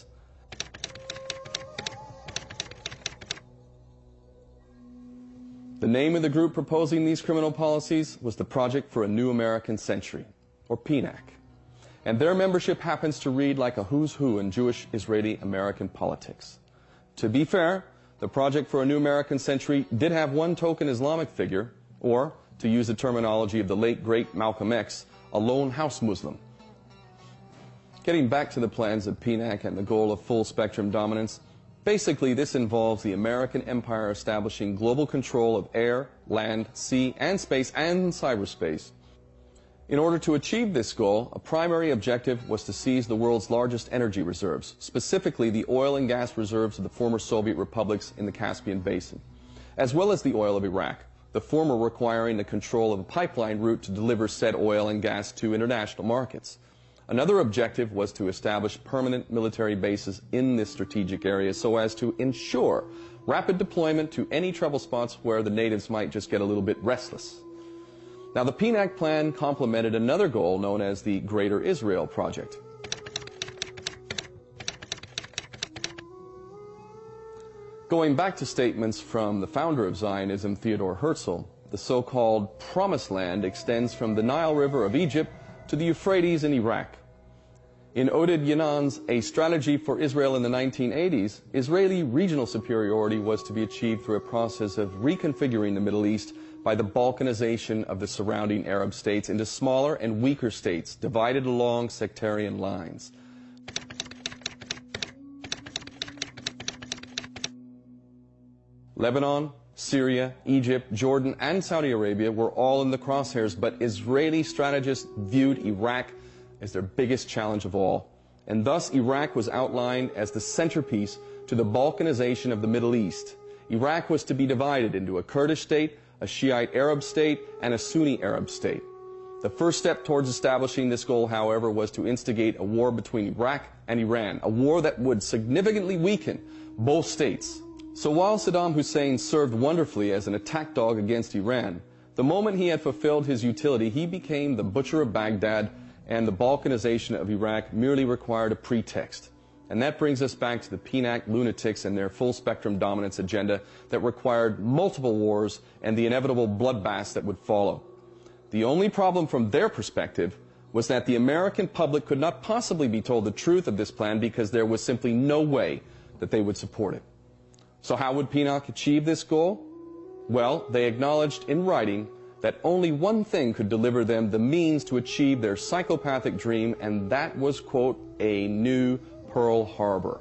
The name of the group proposing these criminal policies was the Project for a New American Century, or P N A C. And their membership happens to read like a who's who in Jewish Israeli American politics. To be fair, the Project for a New American Century did have one token Islamic figure, or, to use the terminology of the late great Malcolm X, a lone house Muslim. Getting back to the plans of P N A C and the goal of full spectrum dominance, basically, this involves the American empire establishing global control of air, land, sea, and space, and cyberspace. In order to achieve this goal, a primary objective was to seize the world's largest energy reserves, specifically the oil and gas reserves of the former Soviet republics in the Caspian Basin, as well as the oil of Iraq, the former requiring the control of a pipeline route to deliver said oil and gas to international markets. Another objective was to establish permanent military bases in this strategic area so as to ensure rapid deployment to any trouble spots where the natives might just get a little bit restless. Now, the P N A C plan complemented another goal known as the Greater Israel Project. Going back to statements from the founder of Zionism, Theodore Herzl, the so-called Promised Land extends from the Nile River of Egypt to the Euphrates in Iraq. In Oded Yanan's A Strategy for Israel in the nineteen eighties, Israeli regional superiority was to be achieved through a process of reconfiguring the Middle East by the balkanization of the surrounding Arab states into smaller and weaker states divided along sectarian lines. Lebanon, Syria, Egypt, Jordan, and Saudi Arabia were all in the crosshairs, but Israeli strategists viewed Iraq as their biggest challenge of all. and thus Iraq was outlined as the centerpiece to the Balkanization of the Middle East. Iraq was to be divided into a Kurdish state, a Shiite Arab state, and a Sunni Arab state. The first step towards establishing this goal, however, was to instigate a war between Iraq and Iran, a war that would significantly weaken both states. So while Saddam Hussein served wonderfully as an attack dog against Iran, the moment he had fulfilled his utility, he became the butcher of Baghdad, and the Balkanization of Iraq merely required a pretext. And that brings us back to the P N A C lunatics and their full-spectrum dominance agenda that required multiple wars and the inevitable bloodbaths that would follow. The only problem from their perspective was that the American public could not possibly be told the truth of this plan because there was simply no way that they would support it. So how would P N A C achieve this goal? Well, they acknowledged in writing that only one thing could deliver them the means to achieve their psychopathic dream, and that was, quote, a new Pearl Harbor.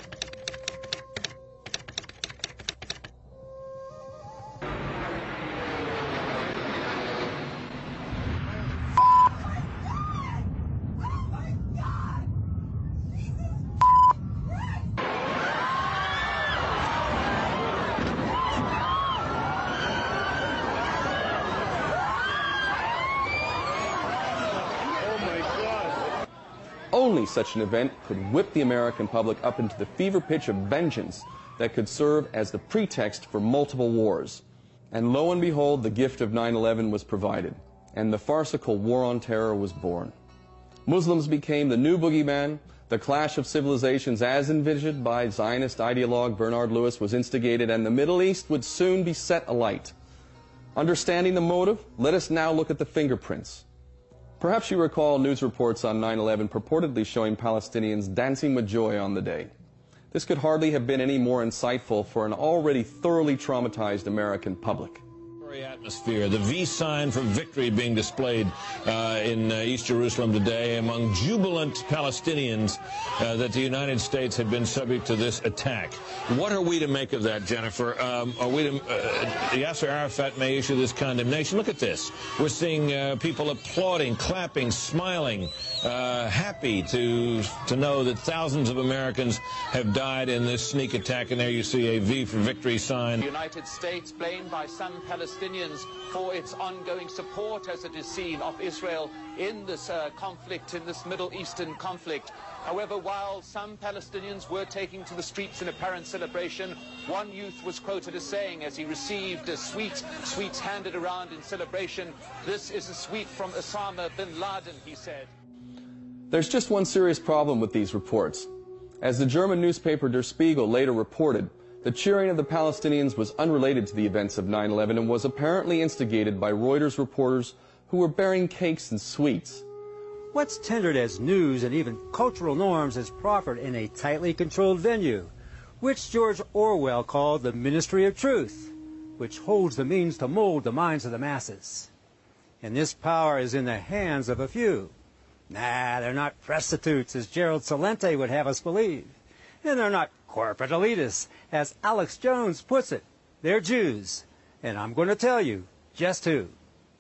Only such an event could whip the American public up into the fever pitch of vengeance that could serve as the pretext for multiple wars. And lo and behold, the gift of nine eleven was provided, and the farcical War on Terror was born. Muslims became the new boogeyman. The clash of civilizations as envisioned by Zionist ideologue Bernard Lewis was instigated, and the Middle East would soon be set alight. Understanding the motive, let us now look at the fingerprints. Perhaps you recall news reports on nine eleven purportedly showing Palestinians dancing with joy on the day. This could hardly have been any more insightful for an already thoroughly traumatized American public. Atmosphere, the V sign for victory being displayed uh, in uh, East Jerusalem today among jubilant Palestinians uh, that the United States had been subject to this attack. What are we to make of that, Jennifer? Um, are we to, uh, Yasser Arafat may issue this condemnation. Look at this. We're seeing uh, people applauding, clapping, smiling, uh, happy to to know that thousands of Americans have died in this sneak attack, and there you see a V for victory sign. The United States blamed by some Palestinians for its ongoing support, as it is seen, of Israel in this uh, conflict, in this Middle Eastern conflict. However, while some Palestinians were taking to the streets in apparent celebration, one youth was quoted as saying, as he received a sweet, sweets handed around in celebration, "This is a sweet from Osama bin Laden," he said. There's just one serious problem with these reports. As the German newspaper Der Spiegel later reported, the cheering of the Palestinians was unrelated to the events of nine eleven and was apparently instigated by Reuters reporters who were bearing cakes and sweets. What's tendered as news and even cultural norms is proffered in a tightly controlled venue, which George Orwell called the Ministry of Truth, which holds the means to mold the minds of the masses. And this power is in the hands of a few. Nah, they're not prostitutes, as Gerald Celente would have us believe. And they're not corporate elitists, as Alex Jones puts it. They're Jews. And I'm going to tell you just who.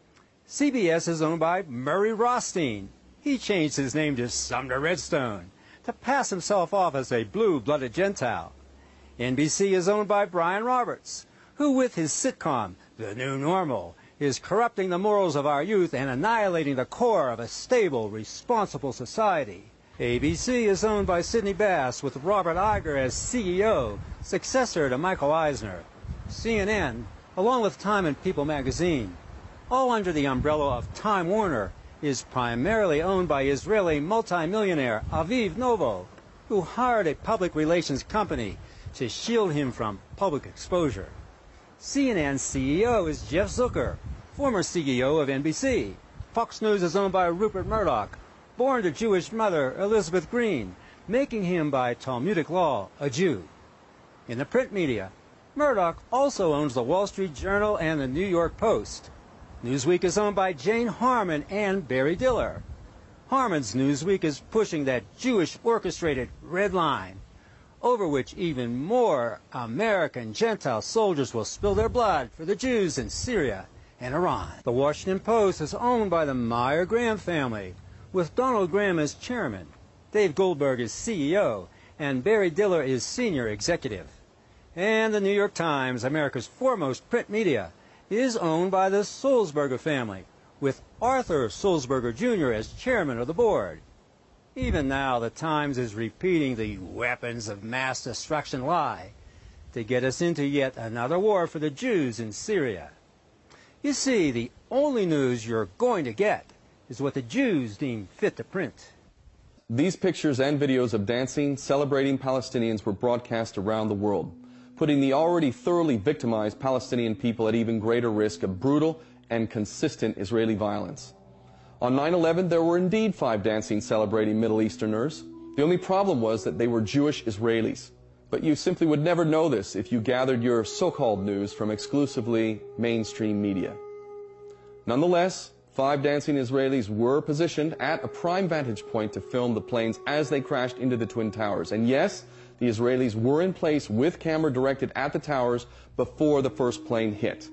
C B S is owned by Murray Rothstein. He changed his name to Sumner Redstone to pass himself off as a blue-blooded Gentile. N B C is owned by Brian Roberts, who with his sitcom, The New Normal, is corrupting the morals of our youth and annihilating the core of a stable, responsible society. A B C is owned by Sidney Bass, with Robert Iger as C E O, successor to Michael Eisner. C N N, along with Time and People magazine, all under the umbrella of Time Warner, is primarily owned by Israeli multimillionaire Aviv Novo, who hired a public relations company to shield him from public exposure. C N N's C E O is Jeff Zucker, former C E O of N B C. Fox News is owned by Rupert Murdoch, born to Jewish mother Elizabeth Green, making him by Talmudic law a Jew. In the print media, Murdoch also owns the Wall Street Journal and the New York Post. Newsweek is owned by Jane Harmon and Barry Diller. Harmon's Newsweek is pushing that Jewish orchestrated red line, over which even more American Gentile soldiers will spill their blood for the Jews in Syria and Iran. The Washington Post is owned by the Meyer Graham family, with Donald Graham as chairman. Dave Goldberg is C E O, and Barry Diller is senior executive. And the New York Times, America's foremost print media, is owned by the Sulzberger family, with Arthur Sulzberger Junior as chairman of the board. Even now, the Times is repeating the weapons of mass destruction lie to get us into yet another war for the Jews in Syria. You see, the only news you're going to get is what the Jews deem fit to print. These pictures and videos of dancing, celebrating Palestinians were broadcast around the world, putting the already thoroughly victimized Palestinian people at even greater risk of brutal and consistent Israeli violence. On nine eleven, there were indeed five dancing celebrating Middle Easterners. The only problem was that they were Jewish Israelis. But you simply would never know this if you gathered your so-called news from exclusively mainstream media. Nonetheless, five dancing Israelis were positioned at a prime vantage point to film the planes as they crashed into the Twin Towers. And yes, the Israelis were in place with camera directed at the towers before the first plane hit.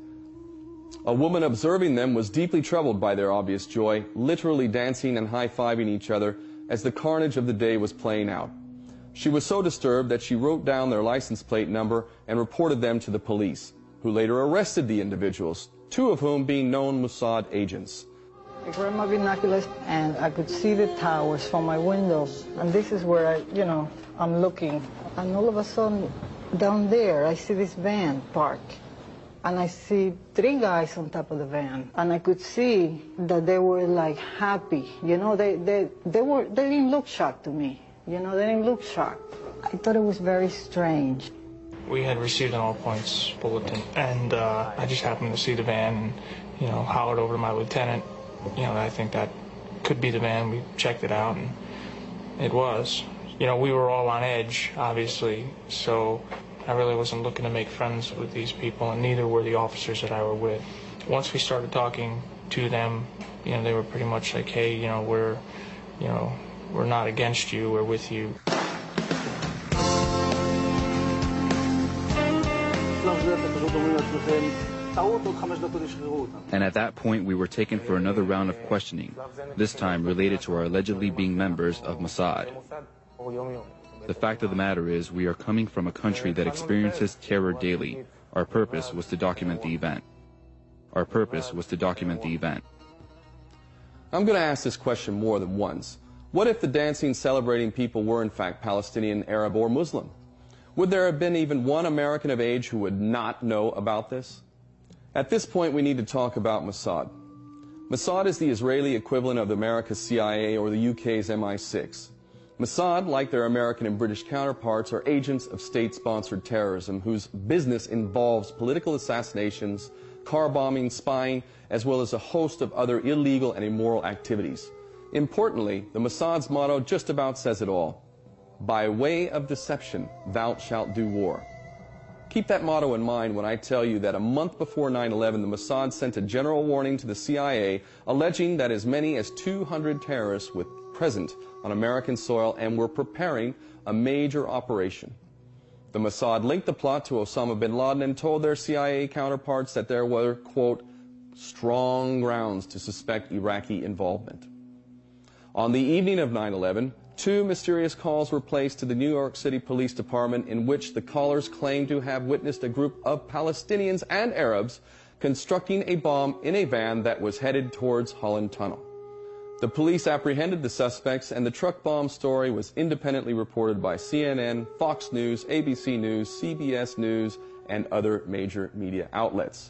A woman observing them was deeply troubled by their obvious joy, literally dancing and high-fiving each other as the carnage of the day was playing out. She was so disturbed that she wrote down their license plate number and reported them to the police, who later arrested the individuals, two of whom being known Mossad agents. I grabbed my binoculars and I could see the towers from my windows. And this is where I, you know, I'm looking. And all of a sudden, down there, I see this van parked. And I see three guys on top of the van. And I could see that they were like happy. You know, they, they, they, were, they didn't look shocked to me. You know, they didn't look shocked. I thought it was very strange. We had received an all points bulletin. And uh, I just happened to see the van and, you know, hollered over to my lieutenant. You know, I think that could be the van. We checked it out, and it was. You know, we were all on edge, obviously, so I really wasn't looking to make friends with these people, and neither were the officers that I were with. Once we started talking to them, you know, they were pretty much like, hey, you know, we're, you know, we're not against you, we're with you. And at that point, we were taken for another round of questioning, this time related to our allegedly being members of Mossad. The fact of the matter is, we are coming from a country that experiences terror daily. Our purpose was to document the event. Our purpose was to document the event. I'm going to ask this question more than once. What if the dancing, celebrating people were in fact Palestinian, Arab, or Muslim? Would there have been even one American of age who would not know about this? At this point, we need to talk about Mossad. Mossad is the Israeli equivalent of America's C I A or the U K's M I six. Mossad, like their American and British counterparts, are agents of state-sponsored terrorism whose business involves political assassinations, car bombing, spying, as well as a host of other illegal and immoral activities. Importantly, the Mossad's motto just about says it all. By way of deception, thou shalt do war. Keep that motto in mind when I tell you that a month before nine eleven, the Mossad sent a general warning to the C I A alleging that as many as two hundred terrorists were present on American soil and were preparing a major operation. The Mossad linked the plot to Osama bin Laden and told their C I A counterparts that there were, quote, strong grounds to suspect Iraqi involvement. On the evening of nine eleven, two mysterious calls were placed to the New York City Police Department in which the callers claimed to have witnessed a group of Palestinians and Arabs constructing a bomb in a van that was headed towards Holland Tunnel. The police apprehended the suspects, and the truck bomb story was independently reported by C N N, Fox News, A B C News, C B S News, and other major media outlets.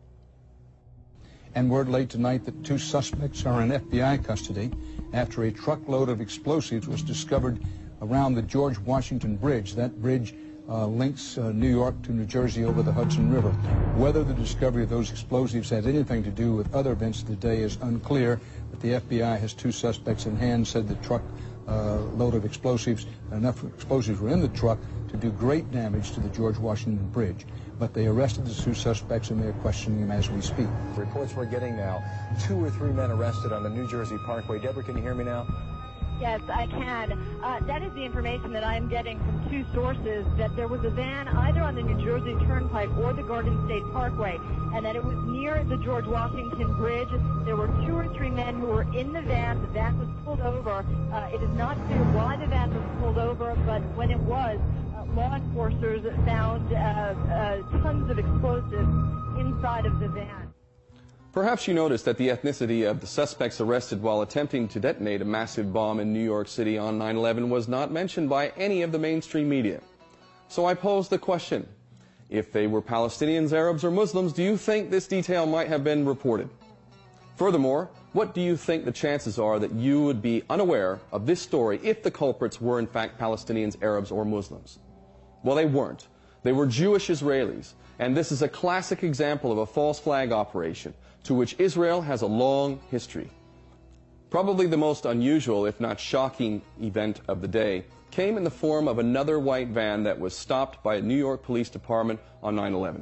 And word late tonight that two suspects are in F B I custody after a truckload of explosives was discovered around the George Washington Bridge. That bridge uh, links uh, New York to New Jersey over the Hudson River. Whether the discovery of those explosives has anything to do with other events of the day is unclear, but the F B I has two suspects in hand, said the truck uh, load of explosives, enough explosives were in the truck to do great damage to the George Washington Bridge. But they arrested the two suspects, and they're questioning them as we speak. Reports we're getting now, two or three men arrested on the New Jersey Parkway. Deborah, can you hear me now? Yes, I can. Uh, that is the information that I'm getting from two sources, that there was a van either on the New Jersey Turnpike or the Garden State Parkway, and that it was near the George Washington Bridge. There were two or three men who were in the van. The van was pulled over. Uh, it is not clear why the van was pulled over, but when it was, uh, law enforcers found uh, uh, tons of explosives inside of the van. Perhaps you noticed that the ethnicity of the suspects arrested while attempting to detonate a massive bomb in New York City on nine eleven was not mentioned by any of the mainstream media. So I posed the question, if they were Palestinians, Arabs, or Muslims, do you think this detail might have been reported? Furthermore, what do you think the chances are that you would be unaware of this story if the culprits were in fact Palestinians, Arabs, or Muslims? Well, they weren't. They were Jewish Israelis, and this is a classic example of a false flag operation to which Israel has a long history. Probably the most unusual, if not shocking, event of the day came in the form of another white van that was stopped by a New York Police Department on nine eleven.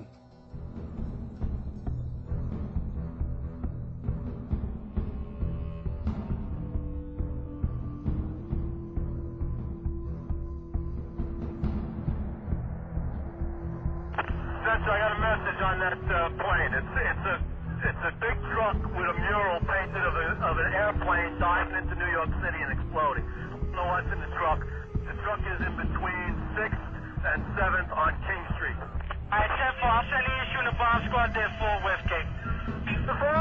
I got a message on that uh, plane. It's, it's a It's a big truck with a mural painted of, a, of an airplane diving into New York City and exploding. I don't know what's in the truck. The truck is in between sixth and seventh on King Street. All right, ten four, I'll send the issue in the bomb squad there for West King. The four?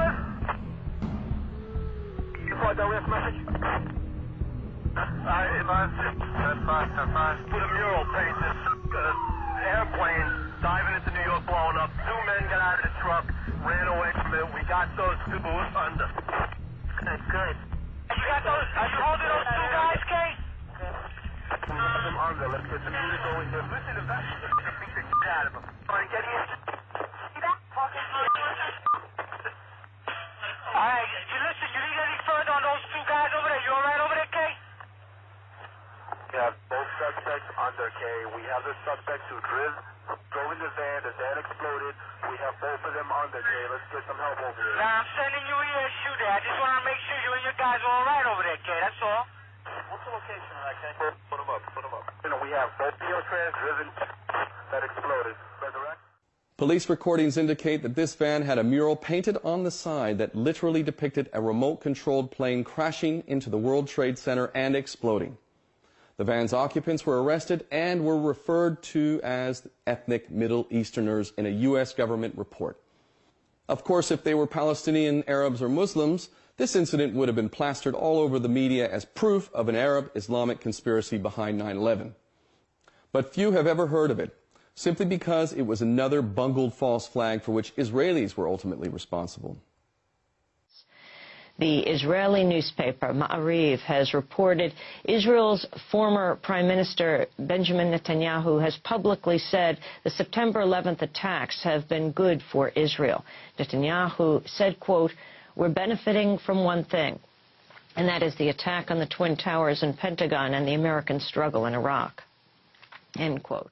The four, that West message? All right, advance ten five, ten five. With a mural painted, uh, airplane diving into New York, blowing up. Two men got out of the truck, ran away from it. We got those two under. That's good. You got those? Are you holding those two guys, Kay? We have them under. Let's get the music going there. Listen to that. Beat the shit out of them. All right, get in. See that? All right, you listen. You need any further on those two guys over there? You all right over there, Kay? We have both suspects under, Kay. We have the suspects who drove, drove in the van. The van exploded. We have both of them under, Kay. Let's get some help over here. Now, I'm sending you an issue there. I just want to make sure you and your guys are all right over there, Kay. That's all. What's the location of that, Kay? Put them up. Put them up. You know, we have both Neotrans driven that exploded. Resurrect. Police recordings indicate that this van had a mural painted on the side that literally depicted a remote-controlled plane crashing into the World Trade Center and exploding. The van's occupants were arrested and were referred to as ethnic Middle Easterners in a U S government report. Of course, if they were Palestinian, Arabs, or Muslims, this incident would have been plastered all over the media as proof of an Arab-Islamic conspiracy behind nine eleven. But few have ever heard of it, simply because it was another bungled false flag for which Israelis were ultimately responsible. The Israeli newspaper Ma'ariv has reported Israel's former Prime Minister Benjamin Netanyahu has publicly said the September eleventh attacks have been good for Israel. Netanyahu said, quote, "We're benefiting from one thing, and that is the attack on the Twin Towers and Pentagon and the American struggle in Iraq," end quote.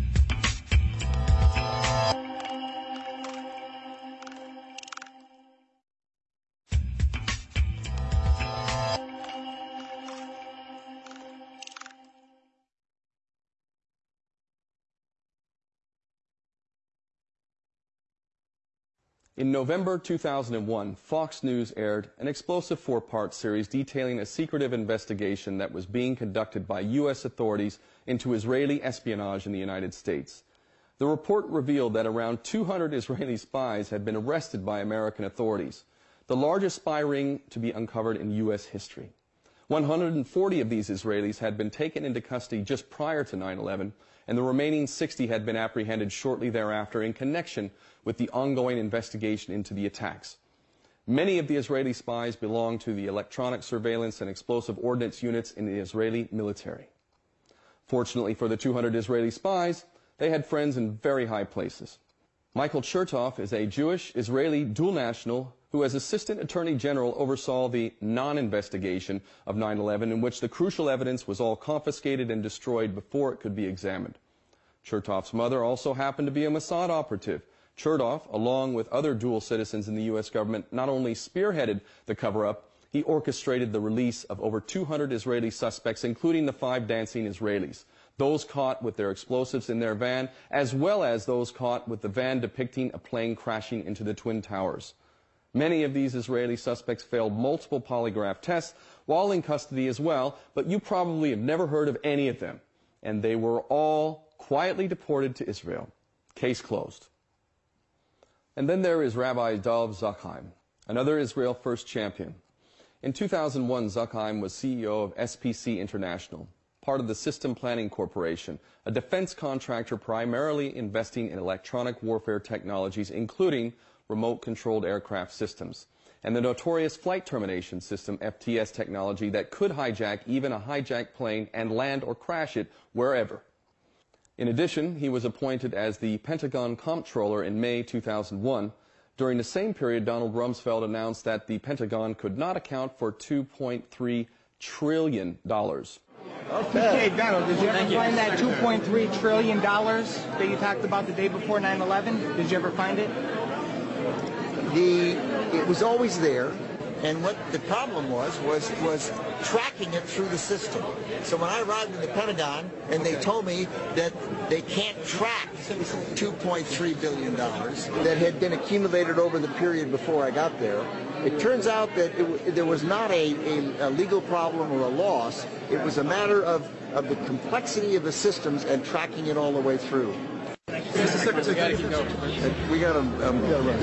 In November two thousand one, Fox News aired an explosive four-part series detailing a secretive investigation that was being conducted by U S authorities into Israeli espionage in the United States. The report revealed that around two hundred Israeli spies had been arrested by American authorities, the largest spy ring to be uncovered in U S history. one hundred forty of these Israelis had been taken into custody just prior to nine eleven, and the remaining sixty had been apprehended shortly thereafter in connection with the ongoing investigation into the attacks. Many of the Israeli spies belonged to the electronic surveillance and explosive ordnance units in the Israeli military. Fortunately for the two hundred Israeli spies, they had friends in very high places. Michael Chertoff is a Jewish Israeli dual national who, as Assistant Attorney General, oversaw the non-investigation of nine eleven, in which the crucial evidence was all confiscated and destroyed before it could be examined. Chertoff's mother also happened to be a Mossad operative. Chertoff, along with other dual citizens in the U S government, not only spearheaded the cover-up, he orchestrated the release of over two hundred Israeli suspects, including the five dancing Israelis, those caught with their explosives in their van, as well as those caught with the van depicting a plane crashing into the Twin Towers. Many of these Israeli suspects failed multiple polygraph tests while in custody as well, but you probably have never heard of any of them, and they were all quietly deported to Israel. Case closed. And then there is Rabbi Dov Zakheim, another Israel First champion. In two thousand one, Zakheim was C E O of S P C International, part of the System Planning Corporation, a defense contractor primarily investing in electronic warfare technologies, including remote-controlled aircraft systems, and the notorious flight termination system, F T S technology, that could hijack even a hijacked plane and land or crash it wherever. In addition, he was appointed as the Pentagon Comptroller in May two thousand one. During the same period, Donald Rumsfeld announced that the Pentagon could not account for two point three trillion dollars. Okay, Donald, did you ever find that two point three trillion dollars that you talked about the day before nine eleven? Did you ever find it? The, it was always there, and what the problem was, was, was tracking it through the system. So when I arrived in the Pentagon, and they told me that they can't track two point three billion dollars that had been accumulated over the period before I got there, it turns out that it, there was not a, a, a legal problem or a loss. It was a matter of, of the complexity of the systems and tracking it all the way through. Mister Secretary, go. We got to um,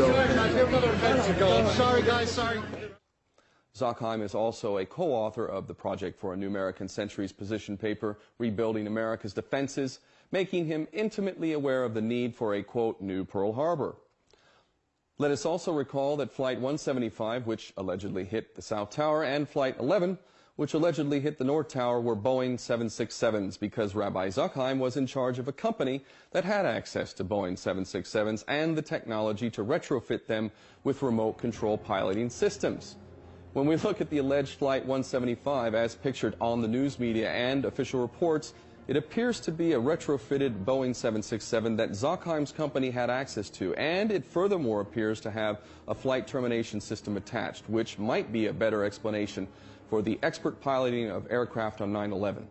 go. Sorry, guys, sorry. Zakheim is also a co-author of the Project for a New American Century's position paper, Rebuilding America's Defenses, making him intimately aware of the need for a, quote, new Pearl Harbor. Let us also recall that Flight one seventy-five, which allegedly hit the South Tower, and Flight eleven, which allegedly hit the North Tower, were Boeing seven sixty-sevens because Rabbi Zakheim was in charge of a company that had access to Boeing seven sixty-sevens and the technology to retrofit them with remote control piloting systems. When we look at the alleged Flight one seventy-five as pictured on the news media and official reports, it appears to be a retrofitted Boeing seven sixty-seven that Zakheim's company had access to, and it furthermore appears to have a flight termination system attached, which might be a better explanation for the expert piloting of aircraft on nine eleven.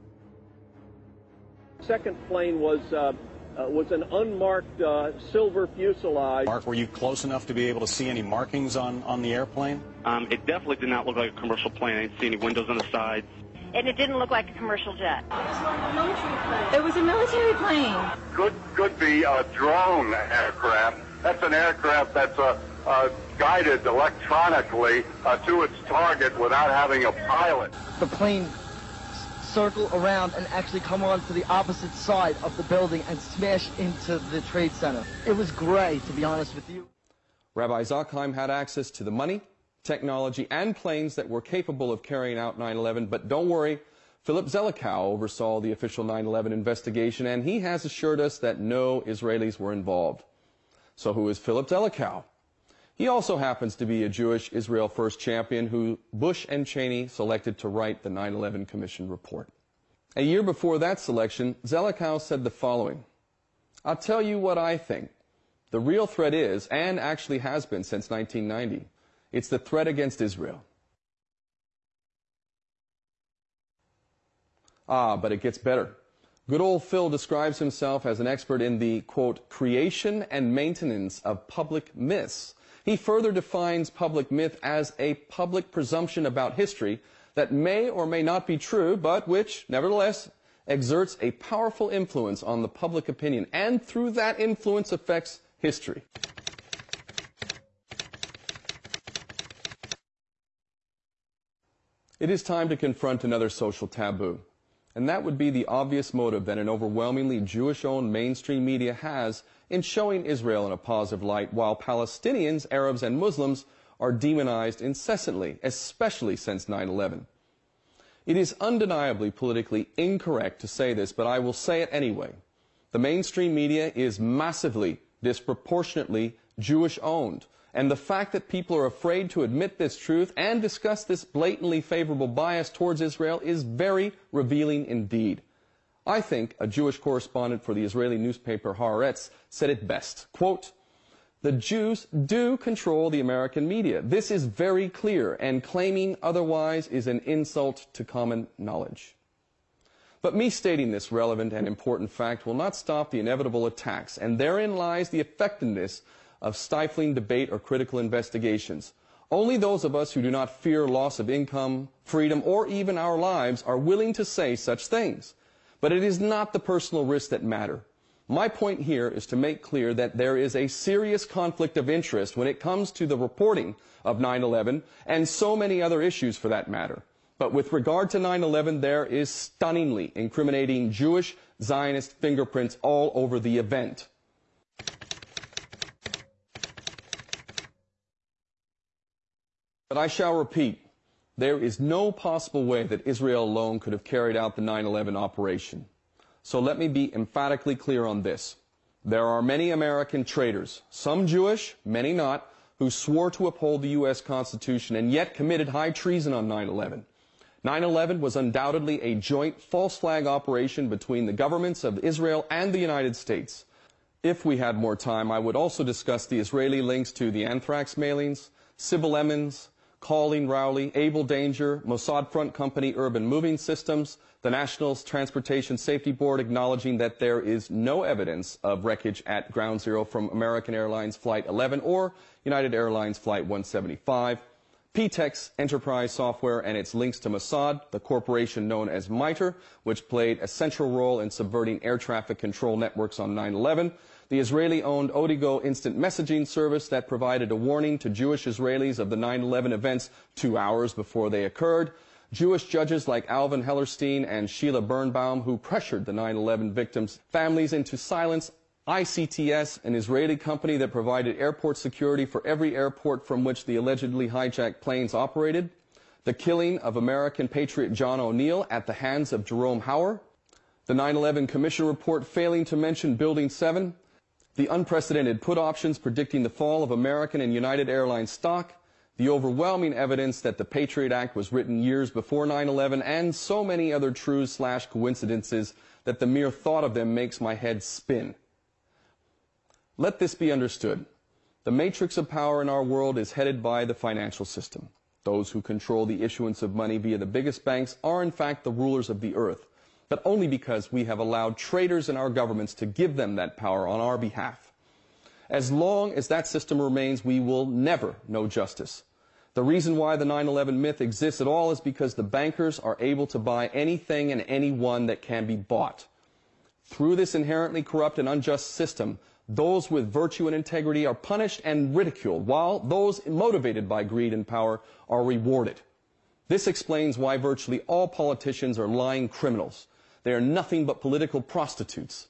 Second plane was uh, uh, was an unmarked uh, silver fuselage. Mark, were you close enough to be able to see any markings on, on the airplane? Um, it definitely did not look like a commercial plane. I didn't see any windows on the sides. And it didn't look like a commercial jet. It was a military plane. Could, could be a drone aircraft. That's an aircraft that's a... Uh, guided electronically uh, to its target without having a pilot. The plane circle around and actually come on to the opposite side of the building and smash into the Trade Center. It was gray, to be honest with you. Rabbi Zakheim had access to the money, technology, and planes that were capable of carrying out nine eleven, but don't worry, Philip Zelikow oversaw the official nine eleven investigation, and he has assured us that no Israelis were involved. So who is Philip Zelikow? He also happens to be a Jewish Israel First champion who Bush and Cheney selected to write the nine eleven Commission report. A year before that selection, Zelikow said the following: "I'll tell you what I think. The real threat is, and actually has been since nineteen ninety, it's the threat against Israel." Ah, but it gets better. Good old Phil describes himself as an expert in the, quote, creation and maintenance of public myths. He further defines public myth as a public presumption about history that may or may not be true, but which, nevertheless, exerts a powerful influence on the public opinion, and through that influence affects history. It is time to confront another social taboo, and that would be the obvious motive that an overwhelmingly Jewish-owned mainstream media has in showing Israel in a positive light, while Palestinians, Arabs, and Muslims are demonized incessantly, especially since nine eleven. It is undeniably politically incorrect to say this, but I will say it anyway. The mainstream media is massively, disproportionately Jewish-owned, and the fact that people are afraid to admit this truth and discuss this blatantly favorable bias towards Israel is very revealing indeed. I think a Jewish correspondent for the Israeli newspaper Haaretz said it best, quote, The Jews do control the American media. This is very clear, and claiming otherwise is an insult to common knowledge. But me stating this relevant and important fact will not stop the inevitable attacks, and therein lies the effectiveness of stifling debate or critical investigations. Only those of us who do not fear loss of income, freedom, or even our lives are willing to say such things. But it is not the personal risks that matter. My point here is to make clear that there is a serious conflict of interest when it comes to the reporting of nine eleven and so many other issues for that matter. But with regard to nine eleven, there is stunningly incriminating Jewish Zionist fingerprints all over the event. But I shall repeat, there is no possible way that Israel alone could have carried out the nine eleven operation. So let me be emphatically clear on this. There are many American traitors, some Jewish, many not, who swore to uphold the U S Constitution and yet committed high treason on nine eleven. nine eleven was undoubtedly a joint false flag operation between the governments of Israel and the United States. If we had more time, I would also discuss the Israeli links to the anthrax mailings, Sybil Emmons, Colleen Rowley, Able Danger, Mossad Front Company Urban Moving Systems, the National Transportation Safety Board acknowledging that there is no evidence of wreckage at Ground Zero from American Airlines Flight eleven or United Airlines Flight one seventy-five, P TEX Enterprise Software and its links to Mossad, the corporation known as MITRE, which played a central role in subverting air traffic control networks on nine eleven, the Israeli-owned Odigo instant messaging service that provided a warning to Jewish Israelis of the nine eleven events two hours before they occurred, Jewish judges like Alvin Hellerstein and Sheila Birnbaum who pressured the nine eleven victims' families into silence, I C T S, an Israeli company that provided airport security for every airport from which the allegedly hijacked planes operated, the killing of American patriot John O'Neill at the hands of Jerome Hauer, the nine eleven Commission report failing to mention Building seven, the unprecedented put options predicting the fall of American and United Airlines stock, the overwhelming evidence that the Patriot Act was written years before nine eleven, and so many other truths slash coincidences that the mere thought of them makes my head spin. Let this be understood. The matrix of power in our world is headed by the financial system. Those who control the issuance of money via the biggest banks are in fact the rulers of the earth, but only because we have allowed traitors in our governments to give them that power on our behalf. As long as that system remains, we will never know justice. The reason why the nine eleven myth exists at all is because the bankers are able to buy anything and anyone that can be bought. Through this inherently corrupt and unjust system, those with virtue and integrity are punished and ridiculed, while those motivated by greed and power are rewarded. This explains why virtually all politicians are lying criminals. They are nothing but political prostitutes.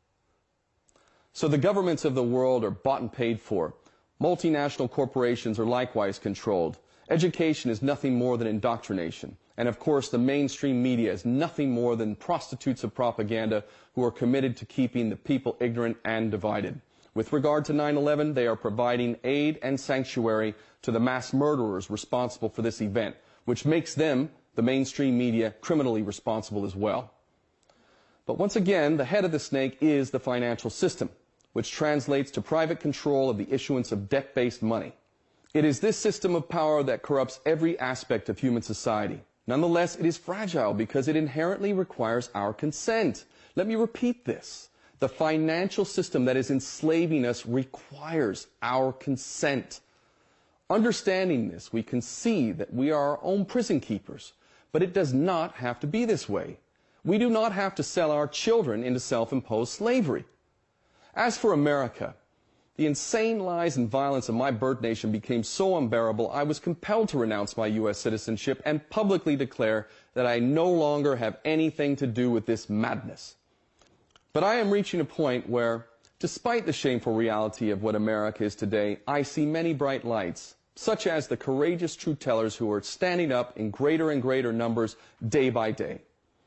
So the governments of the world are bought and paid for. Multinational corporations are likewise controlled. Education is nothing more than indoctrination. And of course, the mainstream media is nothing more than prostitutes of propaganda who are committed to keeping the people ignorant and divided. With regard to nine eleven, they are providing aid and sanctuary to the mass murderers responsible for this event, which makes them, the mainstream media, criminally responsible as well. But once again, the head of the snake is the financial system, which translates to private control of the issuance of debt-based money. It is this system of power that corrupts every aspect of human society. Nonetheless, it is fragile because it inherently requires our consent. Let me repeat this. The financial system that is enslaving us requires our consent. Understanding this, we can see that we are our own prison keepers, but it does not have to be this way. We do not have to sell our children into self-imposed slavery. As for America, the insane lies and violence of my birth nation became so unbearable, I was compelled to renounce my U S citizenship and publicly declare that I no longer have anything to do with this madness. But I am reaching a point where, despite the shameful reality of what America is today, I see many bright lights, such as the courageous truth tellers who are standing up in greater and greater numbers day by day.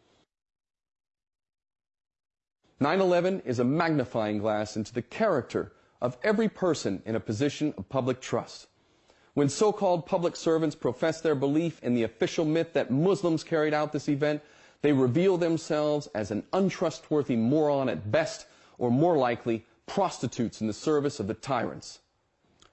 nine eleven is a magnifying glass into the character of every person in a position of public trust. When so-called public servants profess their belief in the official myth that Muslims carried out this event, they reveal themselves as an untrustworthy moron at best, or more likely, prostitutes in the service of the tyrants.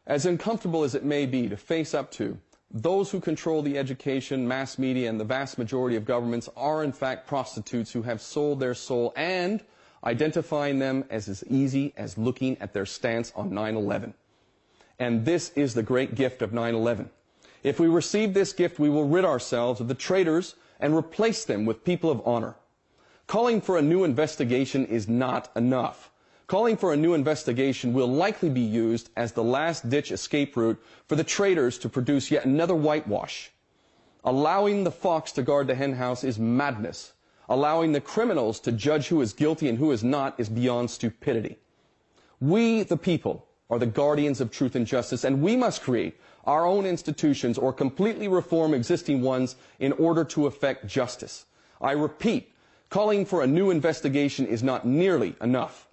As uncomfortable as it may be to face up to, those who control the education, mass media, and the vast majority of governments are in fact prostitutes who have sold their soul, and identifying them as as easy as looking at their stance on nine eleven. And this is the great gift of nine eleven. If we receive this gift, we will rid ourselves of the traitors and replace them with people of honor. Calling for a new investigation is not enough. Calling for a new investigation will likely be used as the last-ditch escape route for the traitors to produce yet another whitewash. Allowing the fox to guard the henhouse is madness. Allowing the criminals to judge who is guilty and who is not is beyond stupidity. We, the people, are the guardians of truth and justice, and we must create our own institutions or completely reform existing ones in order to effect justice. I repeat, calling for a new investigation is not nearly enough.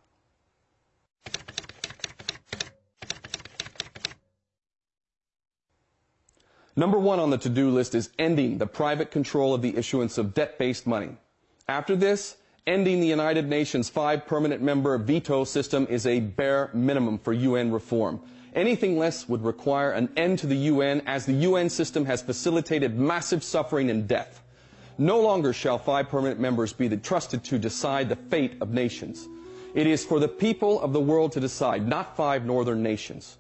Number one on the to-do list is ending the private control of the issuance of debt-based money. After this, ending the United Nations five permanent member veto system is a bare minimum for U N reform. Anything less would require an end to the U N, as the U N system has facilitated massive suffering and death. No longer shall five permanent members be trusted to decide the fate of nations. It is for the people of the world to decide, not five northern nations.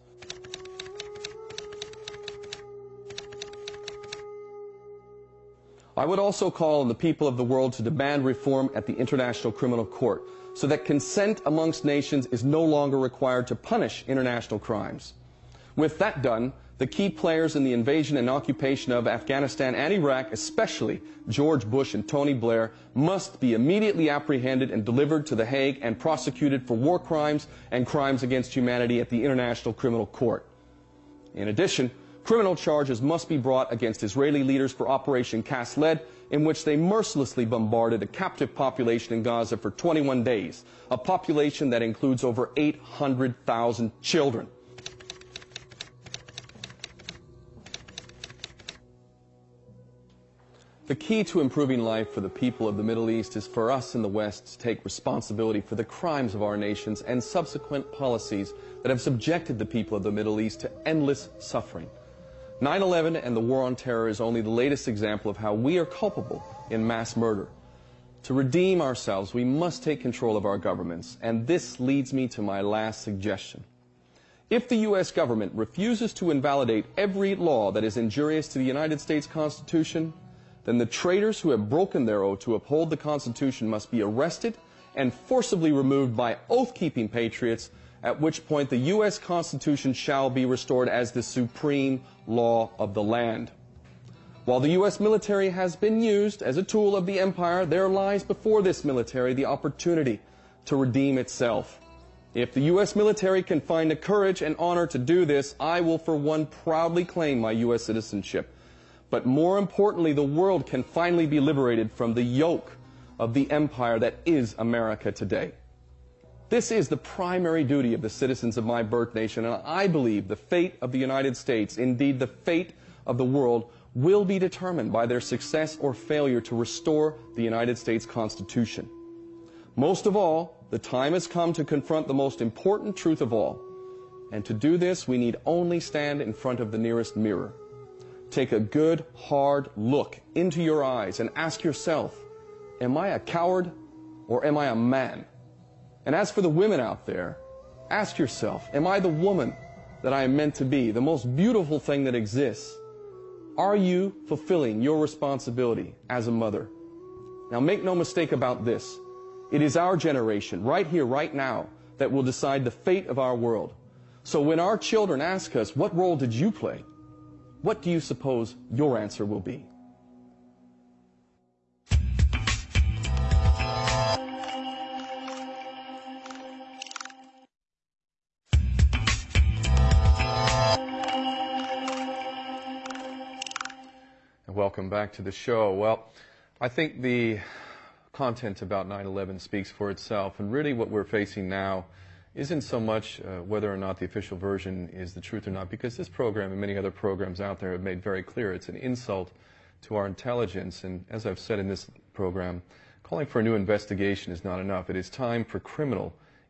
I would also call on the people of the world to demand reform at the International Criminal Court, so that consent amongst nations is no longer required to punish international crimes. With that done, the key players in the invasion and occupation of Afghanistan and Iraq, especially George Bush and Tony Blair, must be immediately apprehended and delivered to The Hague and prosecuted for war crimes and crimes against humanity at the International Criminal Court. In addition, criminal charges must be brought against Israeli leaders for Operation Cast Lead, in which they mercilessly bombarded a captive population in Gaza for twenty-one days, a population that includes over eight hundred thousand children. The key to improving life for the people of the Middle East is for us in the West to take responsibility for the crimes of our nations and subsequent policies that have subjected the people of the Middle East to endless suffering. nine eleven and the war on terror is only the latest example of how we are culpable in mass murder. To redeem ourselves, we must take control of our governments, and this leads me to my last suggestion. If the U S government refuses to invalidate every law that is injurious to the United States Constitution, then the traitors who have broken their oath to uphold the Constitution must be arrested and forcibly removed by oath-keeping patriots, at which point the U S Constitution shall be restored as the supreme law of the land. While the U S military has been used as a tool of the empire, there lies before this military the opportunity to redeem itself. If the U S military can find the courage and honor to do this, I will for one proudly claim my U S citizenship. But more importantly, the world can finally be liberated from the yoke of the empire that is America today. This is the primary duty of the citizens of my birth nation, and I believe the fate of the United States, indeed the fate of the world, will be determined by their success or failure to restore the United States Constitution. Most of all, the time has come to confront the most important truth of all. And to do this, we need only stand in front of the nearest mirror. Take a good, hard look into your eyes and ask yourself, am I a coward or am I a man? And as for the women out there, ask yourself, am I the woman that I am meant to be, the most beautiful thing that exists? Are you fulfilling your responsibility as a mother? Now make no mistake about this. It is our generation, right here, right now, that will decide the fate of our world. So when our children ask us, what role did you play? What do you suppose your answer will be? Welcome back to the show. Well, I think the content about nine eleven speaks for itself, and really what we're facing now isn't so much uh, whether or not the official version is the truth or not, because this program and many other programs out there have made very clear it's an insult to our intelligence. And as I've said in this program, calling for a new investigation is not enough. It is time for criminal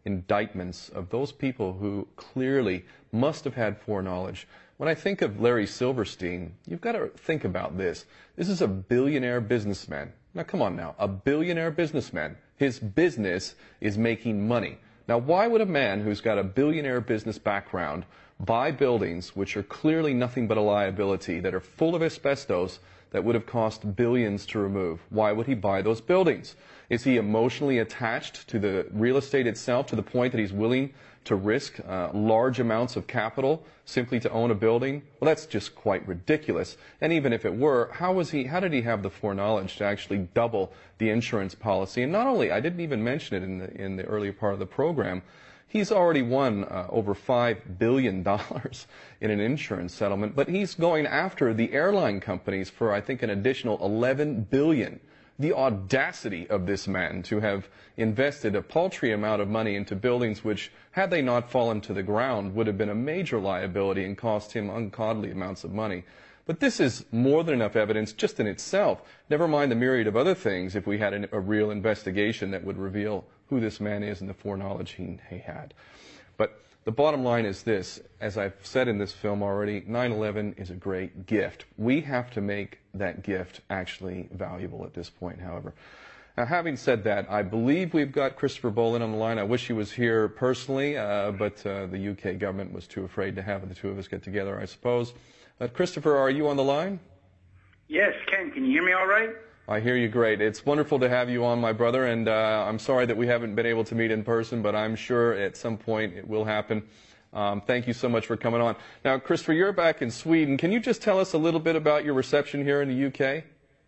indictments of those people who clearly must have had foreknowledge. When I think of Larry Silverstein, you've got to think about this. This is a billionaire businessman. Now, come on now, a billionaire businessman. His business is making money. Now, why would a man who's got a billionaire business background buy buildings which are clearly nothing but a liability, that are full of asbestos, that would have cost billions to remove? Why would he buy those buildings? Is he emotionally attached to the real estate itself to the point that he's willing to risk uh, large amounts of capital simply to own a building? Well, that's just quite ridiculous. And even if it were, how was he, how did he have the foreknowledge to actually double the insurance policy? And not only, I didn't even mention it in the, in the earlier part of the program, he's already won uh, over five billion dollars in an insurance settlement, but he's going after the airline companies for, I think, an additional eleven billion dollars. The audacity of this man to have invested a paltry amount of money into buildings which, had they not fallen to the ground, would have been a major liability and cost him ungodly amounts of money. But this is more than enough evidence just in itself, never mind the myriad of other things, if we had an, a real investigation that would reveal who this man is and the foreknowledge he, he had. But the bottom line is this: as I've said in this film already, nine eleven is a great gift. We have to make that gift actually valuable at this point, however. Now, having said that, I believe we've got Christopher Bolin on the line. I wish he was here personally, uh, but uh, the U K government was too afraid to have the two of us get together, I suppose. Uh, Christopher, are you on the line? Yes, Ken. Can you hear me all right? I hear you great. It's wonderful to have you on, my brother, and uh, I'm sorry that we haven't been able to meet in person, but I'm sure at some point it will happen. Um, thank you so much for coming on. Now, Christopher, you're back in Sweden. Can you just tell us a little bit about your reception here in the U K?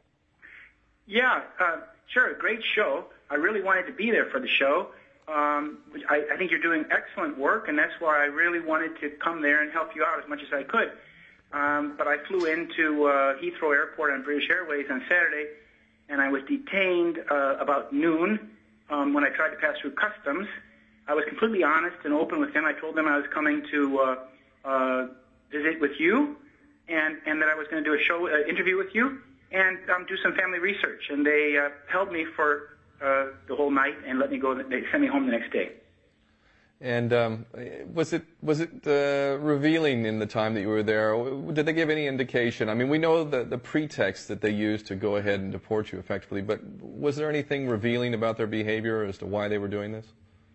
Yeah, uh, sure. Great show. I really wanted to be there for the show. Um, I, I think you're doing excellent work, and that's why I really wanted to come there and help you out as much as I could. Um, but I flew into uh, Heathrow Airport on British Airways on Saturday, and I was detained uh, about noon um, when I tried to pass through customs. I was completely honest and open with them. I told them I was coming to uh, uh, visit with you, and, and that I was going to do a show uh, interview with you, and um, do some family research. And they uh, held me for uh, the whole night and let me go. They sent me home the next day. And um, was it was it uh, revealing in the time that you were there? Did they give any indication? I mean, we know the, the pretext that they used to go ahead and deport you effectively, but was there anything revealing about their behavior as to why they were doing this?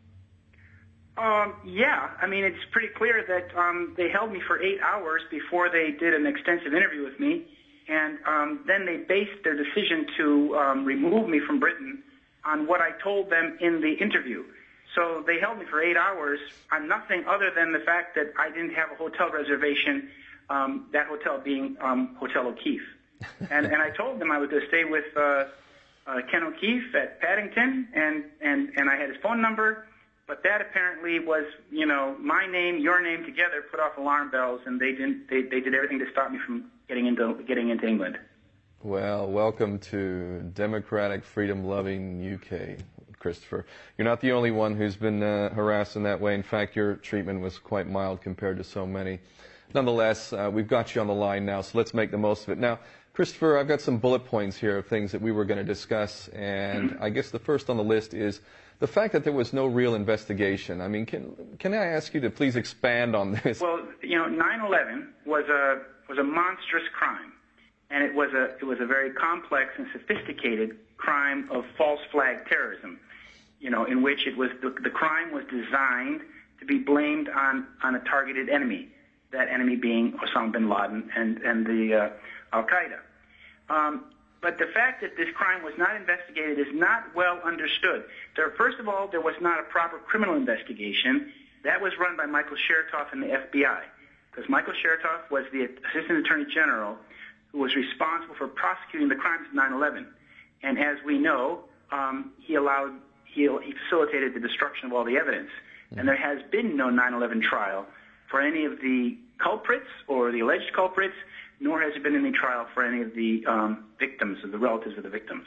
Um, yeah, I mean, it's pretty clear that um, they held me for eight hours before they did an extensive interview with me, and um, then they based their decision to um, remove me from Britain on what I told them in the interview. So they held me for eight hours on nothing other than the fact that I didn't have a hotel reservation, um, that hotel being um, Hotel O'Keefe. And, and I told them I was going to stay with uh, uh, Ken O'Keefe at Paddington, and, and, and I had his phone number. But that apparently was, you know, my name, your name together put off alarm bells, and they didn't. They, they did everything to stop me from getting into getting into England. Well, welcome to democratic, freedom-loving U K, Christopher. You're not the only one who's been uh, harassed in that way. In fact, your treatment was quite mild compared to so many. Nonetheless, uh, we've got you on the line now, so let's make the most of it. Now, Christopher, I've got some bullet points here of things that we were going to discuss, and I guess the first on the list is the fact that there was no real investigation. I mean, can can I ask you to please expand on this? Well, you know, nine eleven was a was a monstrous crime, and it was a it was a very complex and sophisticated crime of false flag terrorism. You know, in which it was the, the crime was designed to be blamed on on a targeted enemy. That enemy being Osama bin Laden and and the uh, Al Qaeda. Um, But the fact that this crime was not investigated is not well understood. There, first of all, there was not a proper criminal investigation. That was run by Michael Chertoff and the F B I, because Michael Chertoff was the Assistant Attorney General who was responsible for prosecuting the crimes of nine eleven. And as we know, um, he allowed, he, he facilitated the destruction of all the evidence. And there has been no nine eleven trial for any of the culprits or the alleged culprits, nor has there been any trial for any of the um, victims or the relatives of the victims.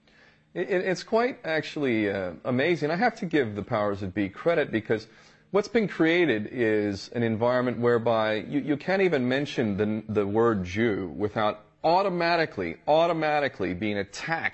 It, it's quite actually uh, amazing. I have to give the powers that be credit, because what's been created is an environment whereby you, you can't even mention the, the word Jew without automatically, automatically being attacked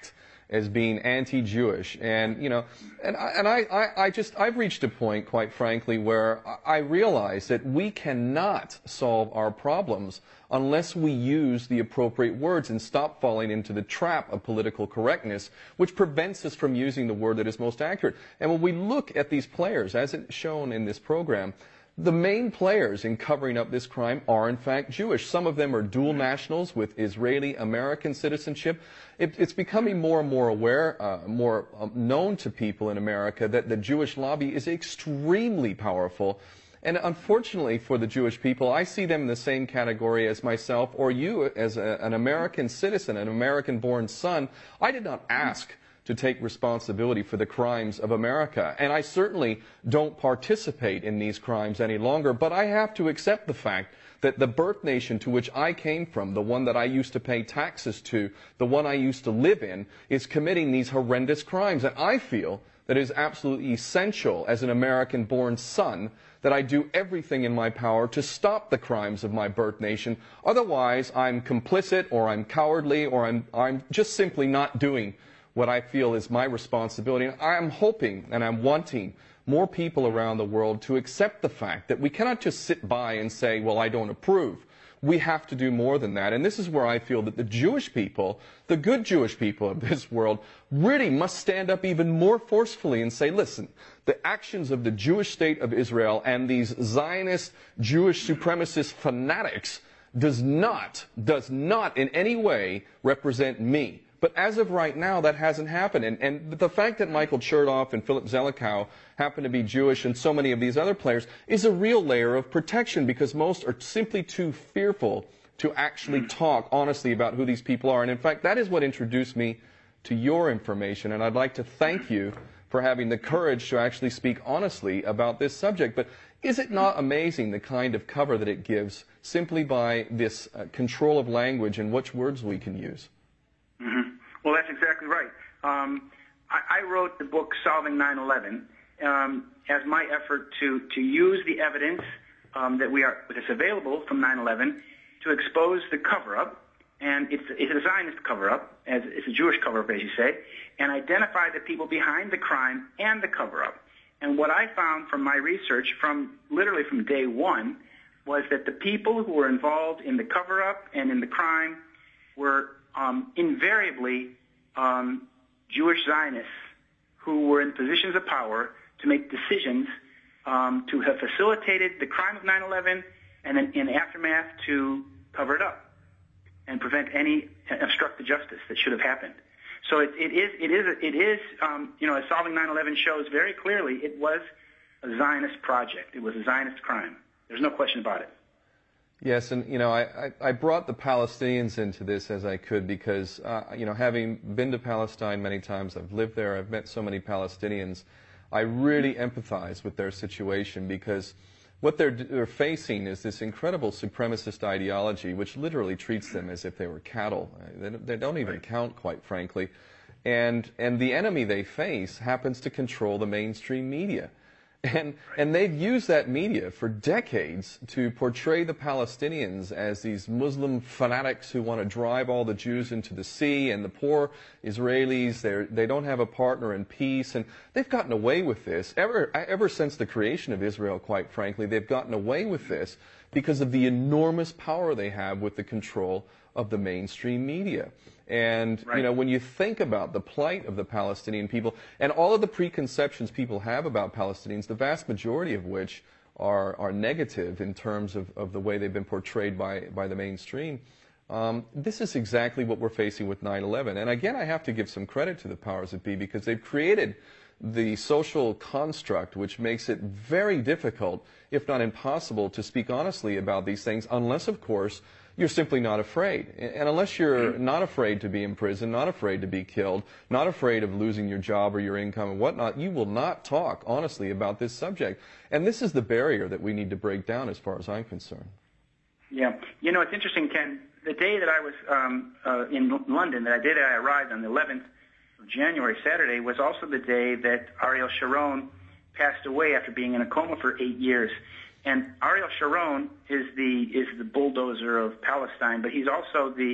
as being anti-Jewish. And, you know, and, I, and I, I, I just, I've reached a point, quite frankly, where I realize that we cannot solve our problems unless we use the appropriate words and stop falling into the trap of political correctness, which prevents us from using the word that is most accurate. And when we look at these players, as it's shown in this program, the main players in covering up this crime are, in fact, Jewish. Some of them are dual nationals with Israeli-American citizenship. It, it's becoming more and more aware, uh, more uh, known to people in America that the Jewish lobby is extremely powerful. And unfortunately for the Jewish people, I see them in the same category as myself or you as a, an American citizen, an American-born son. I did not ask to take responsibility for the crimes of America. And I certainly don't participate in these crimes any longer, but I have to accept the fact that the birth nation to which I came from, the one that I used to pay taxes to, the one I used to live in, is committing these horrendous crimes. And I feel that it is absolutely essential as an American-born son that I do everything in my power to stop the crimes of my birth nation. Otherwise, I'm complicit or I'm cowardly or I'm, I'm just simply not doing what I feel is my responsibility. And I'm hoping and I'm wanting more people around the world to accept the fact that we cannot just sit by and say, well, I don't approve. We have to do more than that. And this is where I feel that the Jewish people, the good Jewish people of this world, really must stand up even more forcefully and say, listen, the actions of the Jewish state of Israel and these Zionist Jewish supremacist fanatics does not, does not in any way represent me. But as of right now, that hasn't happened. And, and the fact that Michael Chertoff and Philip Zelikow happen to be Jewish and so many of these other players is a real layer of protection because most are simply too fearful to actually talk honestly about who these people are. And in fact, that is what introduced me to your information. And I'd like to thank you for having the courage to actually speak honestly about this subject. But is it not amazing the kind of cover that it gives simply by this uh, control of language and which words we can use? Mm-hmm. Well, that's exactly right. Um, I, I wrote the book Solving nine eleven um, as my effort to, to use the evidence um, that we are that's available from nine eleven to expose the cover-up, and it's, it's a Zionist cover-up, as it's a Jewish cover-up, as you say, and identify the people behind the crime and the cover-up. And what I found from my research, from literally from day one, was that the people who were involved in the cover-up and in the crime were Um, invariably um, Jewish Zionists who were in positions of power to make decisions um, to have facilitated the crime of nine eleven and then in aftermath to cover it up and prevent any obstruct the justice that should have happened. So it, it is, it is, it is, um, you know, as Solving nine eleven shows very clearly, it was a Zionist project. It was a Zionist crime. There's no question about it. Yes, and, you know, I, I, I brought the Palestinians into this as I could because, uh, you know, having been to Palestine many times, I've lived there, I've met so many Palestinians, I really empathize with their situation because what they're, they're facing is this incredible supremacist ideology which literally treats them as if they were cattle. They, they don't even count, quite frankly. And, and the enemy they face happens to control the mainstream media. And, and they've used that media for decades to portray the Palestinians as these Muslim fanatics who want to drive all the Jews into the sea, and the poor Israelis, they're, they don't have a partner in peace. And they've gotten away with this. Ever, ever since the creation of Israel, quite frankly, they've gotten away with this because of the enormous power they have with the control of the mainstream media. And, right. you know, when you think about the plight of the Palestinian people and all of the preconceptions people have about Palestinians, the vast majority of which are, are negative in terms of, of the way they've been portrayed by, by the mainstream, um, this is exactly what we're facing with nine eleven. And again, I have to give some credit to the powers that be because they've created the social construct which makes it very difficult, if not impossible, to speak honestly about these things unless, of course, you're simply not afraid. And unless you're not afraid to be imprisoned, not afraid to be killed, not afraid of losing your job or your income and whatnot, you will not talk honestly about this subject. And this is the barrier that we need to break down as far as I'm concerned. Yeah. You know, it's interesting, Ken. The day that I was um, uh, in London, that I did, I arrived on the eleventh of January, Saturday, was also the day that Ariel Sharon passed away after being in a coma for eight years. And Ariel Sharon is the is the bulldozer of Palestine, but he's also the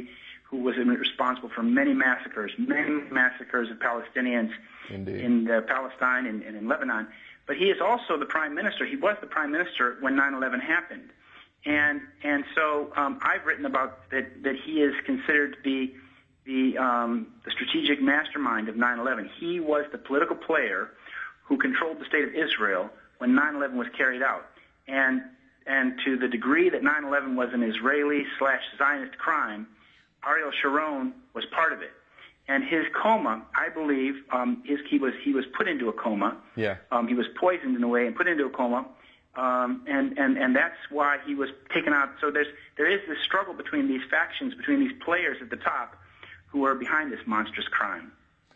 who was responsible for many massacres, many massacres of Palestinians Indeed. in uh, Palestine and, and in Lebanon. But he is also the prime minister. He was the prime minister when nine eleven happened. And and so um, I've written about that, that he is considered to be the, um, the strategic mastermind of nine eleven. He was the political player who controlled the state of Israel when nine eleven was carried out. And and to the degree that nine eleven was an Israeli slash Zionist crime, Ariel Sharon was part of it. And his coma, I believe, um, his, he was he was put into a coma. Yeah. Um, he was poisoned in a way and put into a coma. Um, and, and, and that's why he was taken out. So there's there is this struggle between these factions, between these players at the top who are behind this monstrous crime.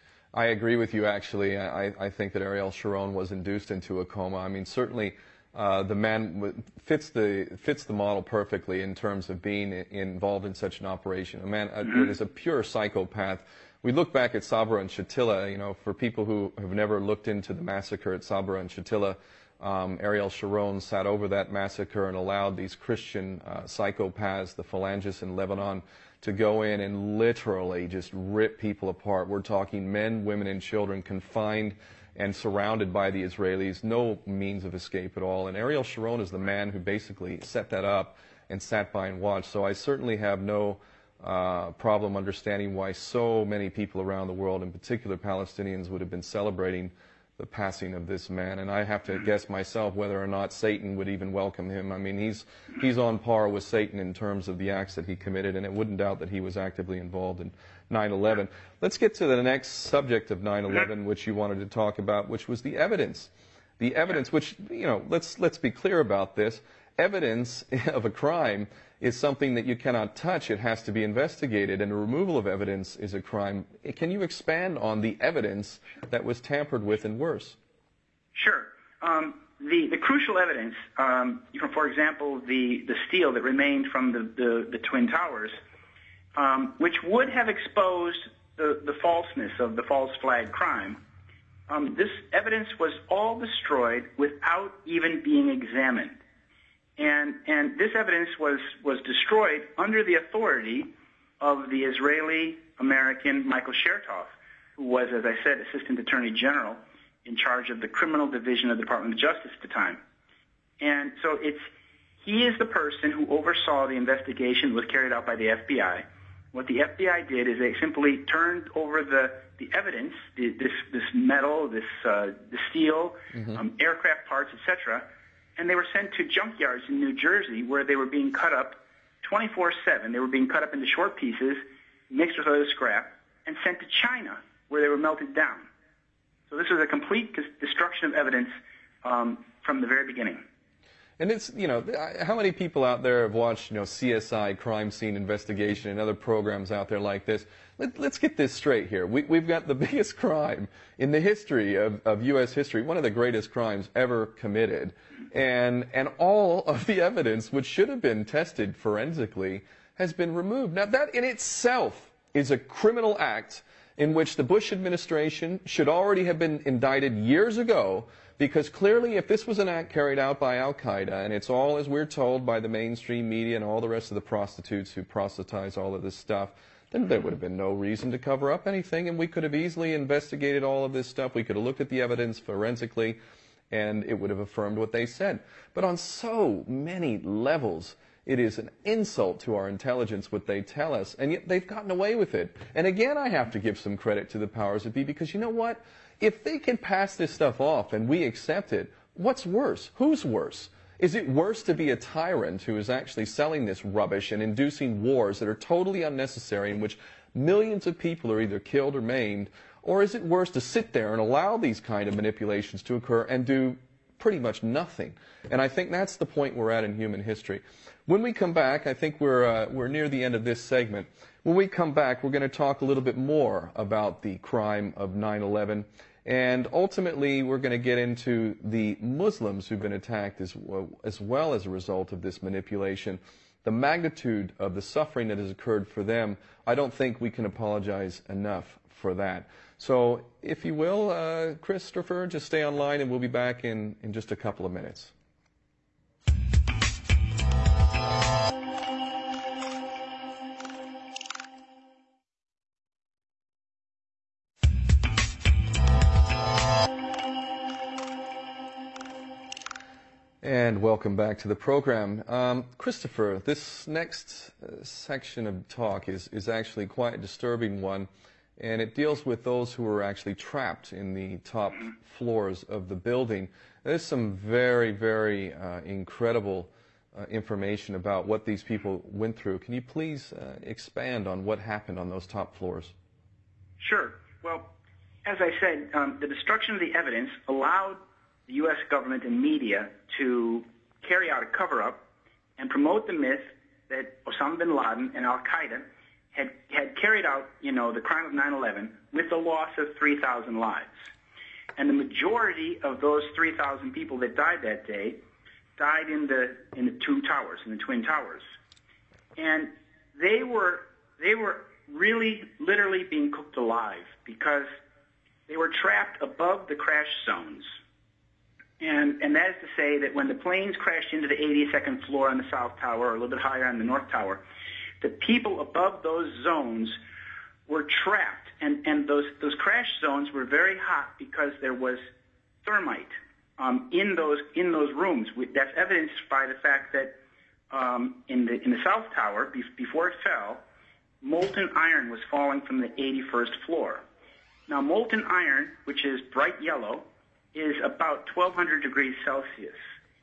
I agree with you, actually. I, I think that Ariel Sharon was induced into a coma. I mean, certainly uh, the man fits the fits the model perfectly in terms of being involved in such an operation. A man mm-hmm. that is a pure psychopath. We look back at Sabra and Shatila, you know, for people who have never looked into the massacre at Sabra and Shatila, um, Ariel Sharon sat over that massacre and allowed these Christian uh, psychopaths, the phalangists in Lebanon, to go in and literally just rip people apart. We're talking men, women, and children confined and surrounded by the Israelis, no means of escape at all. And Ariel Sharon is the man who basically set that up and sat by and watched. So I certainly have no uh, problem understanding why so many people around the world, in particular Palestinians, would have been celebrating the passing of this man. And I have to guess myself whether or not Satan would even welcome him. I mean, he's he's on par with Satan in terms of the acts that he committed, and it wouldn't doubt that he was actively involved in nine eleven. Let's get to the next subject of nine eleven, which you wanted to talk about, which was the evidence. The evidence, which, you know, let's let's be clear about this. Evidence of a crime is something that you cannot touch. It has to be investigated, and the removal of evidence is a crime. Can you expand on the evidence that was tampered with and worse? Sure. Um, the, the crucial evidence, um, for example, the, the steel that remained from the, the, the Twin Towers, um, which would have exposed the, the falseness of the false flag crime, um, this evidence was all destroyed without even being examined. And, and this evidence was, was destroyed under the authority of the Israeli-American Michael Chertoff, who was, as I said, Assistant Attorney General in charge of the Criminal Division of the Department of Justice at the time. And so it's, he is the person who oversaw the investigation that was carried out by the F B I. What the F B I did is they simply turned over the, the evidence, the, this, this metal, this uh, the steel, mm-hmm. um, aircraft parts, et cetera, and they were sent to junkyards in New Jersey where they were being cut up twenty-four seven. They were being cut up into short pieces, mixed with other scrap, and sent to China where they were melted down. So this was a complete destruction of evidence um, from the very beginning. And it's, you know, how many people out there have watched, you know, C S I, Crime Scene Investigation, and other programs out there like this? Let, let's get this straight here. We, we've got the biggest crime in the history of, of U S history, one of the greatest crimes ever committed. And, and all of the evidence, which should have been tested forensically, has been removed. Now, that in itself is a criminal act in which the Bush administration should already have been indicted years ago, because clearly if this was an act carried out by Al-Qaeda, and it's all, as we're told, by the mainstream media and all the rest of the prostitutes who proselytize all of this stuff, then there would have been no reason to cover up anything, and we could have easily investigated all of this stuff. We could have looked at the evidence forensically, and it would have affirmed what they said. But on so many levels, it is an insult to our intelligence what they tell us, and yet they've gotten away with it. And again, I have to give some credit to the powers that be, because you know what? If they can pass this stuff off and we accept it, what's worse? Who's worse? Is it worse to be a tyrant who is actually selling this rubbish and inducing wars that are totally unnecessary, in which millions of people are either killed or maimed, or is it worse to sit there and allow these kind of manipulations to occur and do pretty much nothing? And I think that's the point we're at in human history. When we come back, I think we're, uh, we're near the end of this segment. When we come back, we're going to talk a little bit more about the crime of nine eleven. And ultimately, we're going to get into the Muslims who've been attacked as well, as well as a result of this manipulation. The magnitude of the suffering that has occurred for them, I don't think we can apologize enough for that. So, if you will, uh, Christopher, just stay online and we'll be back in, in just a couple of minutes. And welcome back to the program. Um, Christopher, this next uh, section of talk is, is actually quite a disturbing one, and it deals with those who were actually trapped in the top floors of the building. There's some very, very uh, incredible uh, information about what these people went through. Can you please uh, expand on what happened on those top floors? Sure. Well, as I said, um, the destruction of the evidence allowed the U S government and media to carry out a cover-up and promote the myth that Osama bin Laden and Al-Qaeda had, had carried out, you know, the crime of nine eleven with the loss of three thousand lives. And the majority of those three thousand people that died that day died in the in the two towers, in the Twin Towers. And they were they were really, literally being cooked alive because they were trapped above the crash zones. And, and that is to say that when the planes crashed into the eighty-second floor on the South Tower, or a little bit higher on the North Tower, the people above those zones were trapped. And, and those, those crash zones were very hot because there was thermite um, in those in those rooms. We, that's evidenced by the fact that um, in the in the South Tower, be, before it fell, molten iron was falling from the eighty-first floor. Now, molten iron, which is bright yellow, is about twelve hundred degrees Celsius.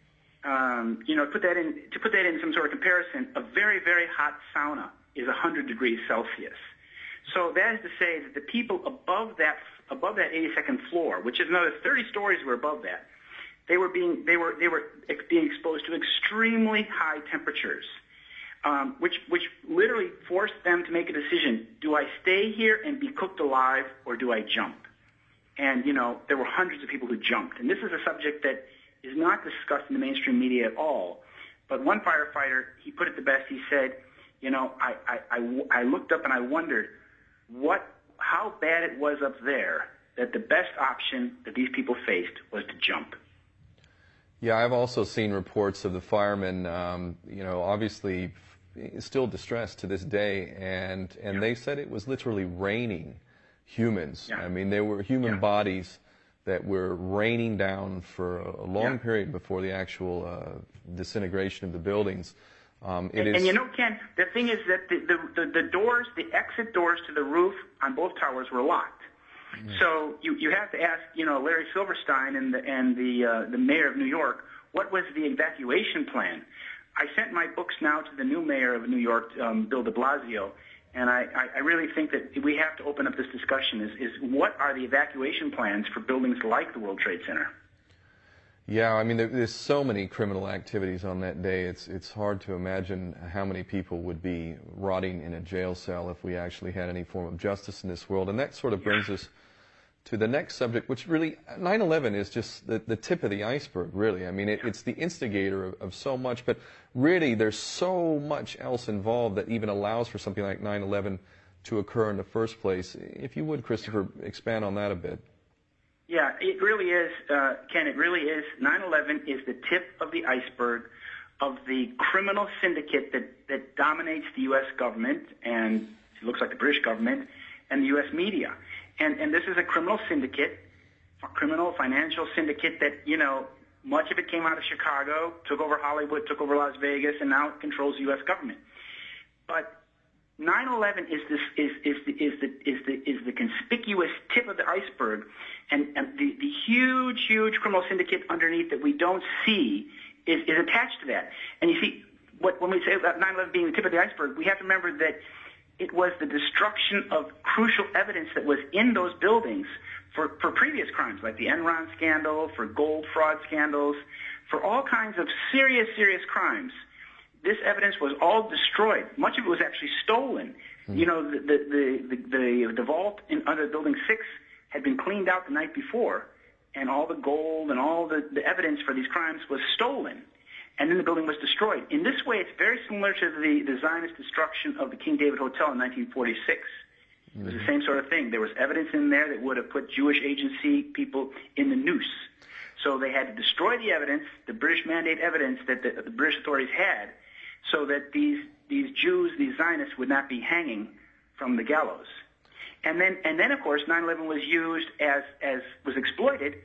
Um, you know, put that in, to put that in some sort of comparison, a very, very hot sauna is one hundred degrees Celsius. So that is to say that the people above that above that eighty-second floor, which is another thirty stories were above that, they were being they were they were ex- being exposed to extremely high temperatures, um, which which literally forced them to make a decision: do I stay here and be cooked alive, or do I jump? And, you know, there were hundreds of people who jumped. And this is a subject that is not discussed in the mainstream media at all. But one firefighter, he put it the best. He said, you know, I, I, I, I looked up and I wondered what, how bad it was up there that the best option that these people faced was to jump. Yeah, I've also seen reports of the firemen, um, you know, obviously still distressed to this day. And, and yeah. They said it was literally raining humans. Yeah. I mean, there were human yeah. bodies that were raining down for a long yeah. period before the actual uh, disintegration of the buildings. Um, it and, is and you know, Ken, the thing is that the, the, the, the doors, the exit doors to the roof on both towers were locked. Mm. So you, you have to ask, you know, Larry Silverstein and the, and the, uh, the mayor of New York, what was the evacuation plan? I sent my books now to the new mayor of New York, um, Bill de Blasio. And I, I really think that we have to open up this discussion is, is what are the evacuation plans for buildings like the World Trade Center? Yeah, I mean, there, there's so many criminal activities on that day. It's, it's hard to imagine how many people would be rotting in a jail cell if we actually had any form of justice in this world. And that sort of brings us to the next subject, which really, nine eleven is just the, the tip of the iceberg, really. I mean, it, it's the instigator of, of so much, but really there's so much else involved that even allows for something like nine eleven to occur in the first place. If you would, Christopher, expand on that a bit. Yeah, it really is, uh, Ken, it really is. nine eleven is the tip of the iceberg of the criminal syndicate that, that dominates the U S government, and it looks like the British government, and the U S media. And, and this is a criminal syndicate, a criminal financial syndicate that, you know, much of it came out of Chicago, took over Hollywood, took over Las Vegas, and now controls the U S government. But nine eleven is this is is the is the is the is the conspicuous tip of the iceberg, and, and the, the huge, huge criminal syndicate underneath that we don't see is, is attached to that. And you see, what when we say about nine eleven being the tip of the iceberg, we have to remember that it was the destruction of crucial evidence that was in those buildings for, for previous crimes, like the Enron scandal, for gold fraud scandals, for all kinds of serious, serious crimes. This evidence was all destroyed. Much of it was actually stolen. Mm-hmm. You know, the the the, the, the vault in, under Building six had been cleaned out the night before, and all the gold and all the, the evidence for these crimes was stolen. And then the building was destroyed. In this way, it's very similar to the, the Zionist destruction of the King David Hotel in nineteen forty-six. It was the same sort of thing. There was evidence in there that would have put Jewish agency people in the noose. So they had to destroy the evidence, the British mandate evidence that the, the British authorities had, so that these these Jews, these Zionists, would not be hanging from the gallows. And then, and then, of course, nine eleven was used as as was exploited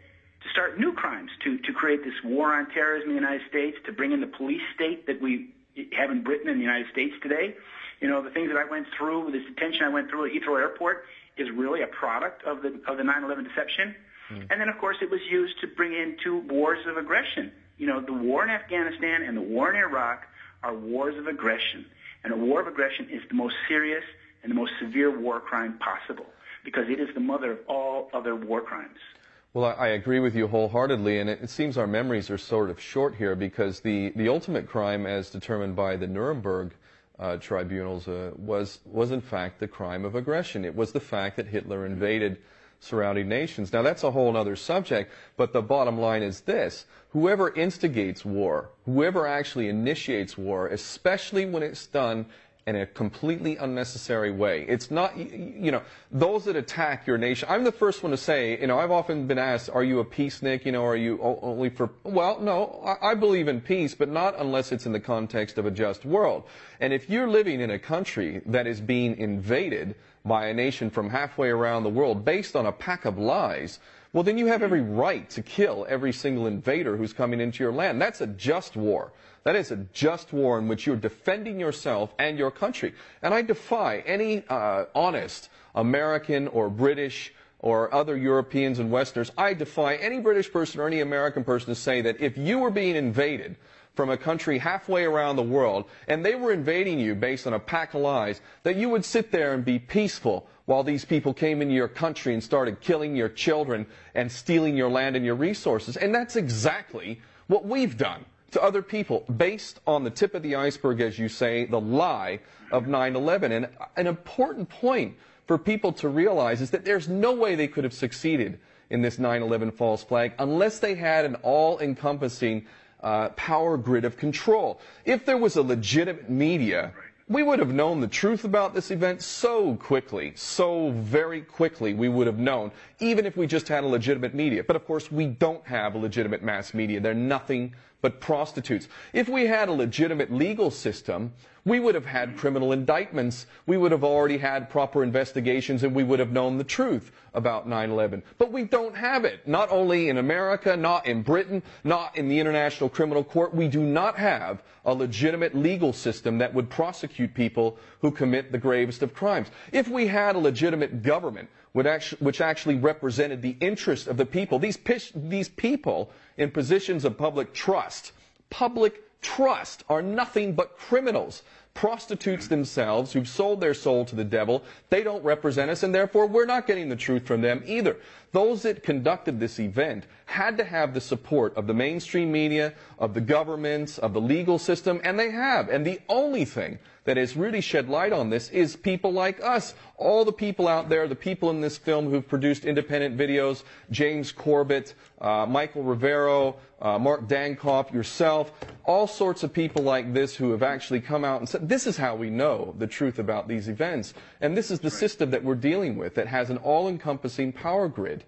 to start new crimes, to, to create this war on terrorism in the United States, to bring in the police state that we have in Britain and the United States today. You know, the things that I went through, this detention I went through at Heathrow Airport is really a product of the of the nine eleven deception. Mm. And then, of course, it was used to bring in two wars of aggression. You know, the war in Afghanistan and the war in Iraq are wars of aggression. And a war of aggression is the most serious and the most severe war crime possible because it is the mother of all other war crimes. Well, I, I agree with you wholeheartedly, and it, it seems our memories are sort of short here because the, the ultimate crime as determined by the Nuremberg uh, tribunals uh, was, was in fact the crime of aggression. It was the fact that Hitler invaded surrounding nations. Now, that's a whole other subject, but the bottom line is this. Whoever instigates war, whoever actually initiates war, especially when it's done in a completely unnecessary way. It's not, you know, those that attack your nation. I'm the first one to say, you know, I've often been asked, are you a peacenik? You know, are you only for, well, no, I believe in peace, but not unless it's in the context of a just world. And if you're living in a country that is being invaded by a nation from halfway around the world based on a pack of lies, well, then you have every right to kill every single invader who's coming into your land. That's a just war. That is a just war in which you're defending yourself and your country. And I defy any uh, honest American or British or other Europeans and Westerners, I defy any British person or any American person to say that if you were being invaded from a country halfway around the world and they were invading you based on a pack of lies, that you would sit there and be peaceful while these people came into your country and started killing your children and stealing your land and your resources. And that's exactly what we've done to other people, based on the tip of the iceberg, as you say, the lie of nine eleven. And an important point for people to realize is that there's no way they could have succeeded in this nine eleven false flag unless they had an all-encompassing uh, power grid of control. If there was a legitimate media, we would have known the truth about this event so quickly, so very quickly we would have known, even if we just had a legitimate media. But of course, we don't have a legitimate mass media. They're nothing but prostitutes. If we had a legitimate legal system, we would have had criminal indictments, we would have already had proper investigations, and we would have known the truth about nine eleven. But we don't have it. Not only in America, not in Britain, not in the International Criminal Court. We do not have a legitimate legal system that would prosecute people who commit the gravest of crimes. If we had a legitimate government which actually represented the interest of the people, these, these people in positions of public trust, public trust are nothing but criminals, prostitutes themselves who've sold their soul to the devil. They don't represent us, and therefore we're not getting the truth from them either. Those that conducted this event had to have the support of the mainstream media, of the governments, of the legal system, and they have. And the only thing that has really shed light on this is people like us. All the people out there, the people in this film who've produced independent videos, James Corbett, uh, Michael Rivero, uh, Mark Dankoff, yourself, all sorts of people like this who have actually come out and said, this is how we know the truth about these events. And this is the system that we're dealing with that has an all-encompassing power grid.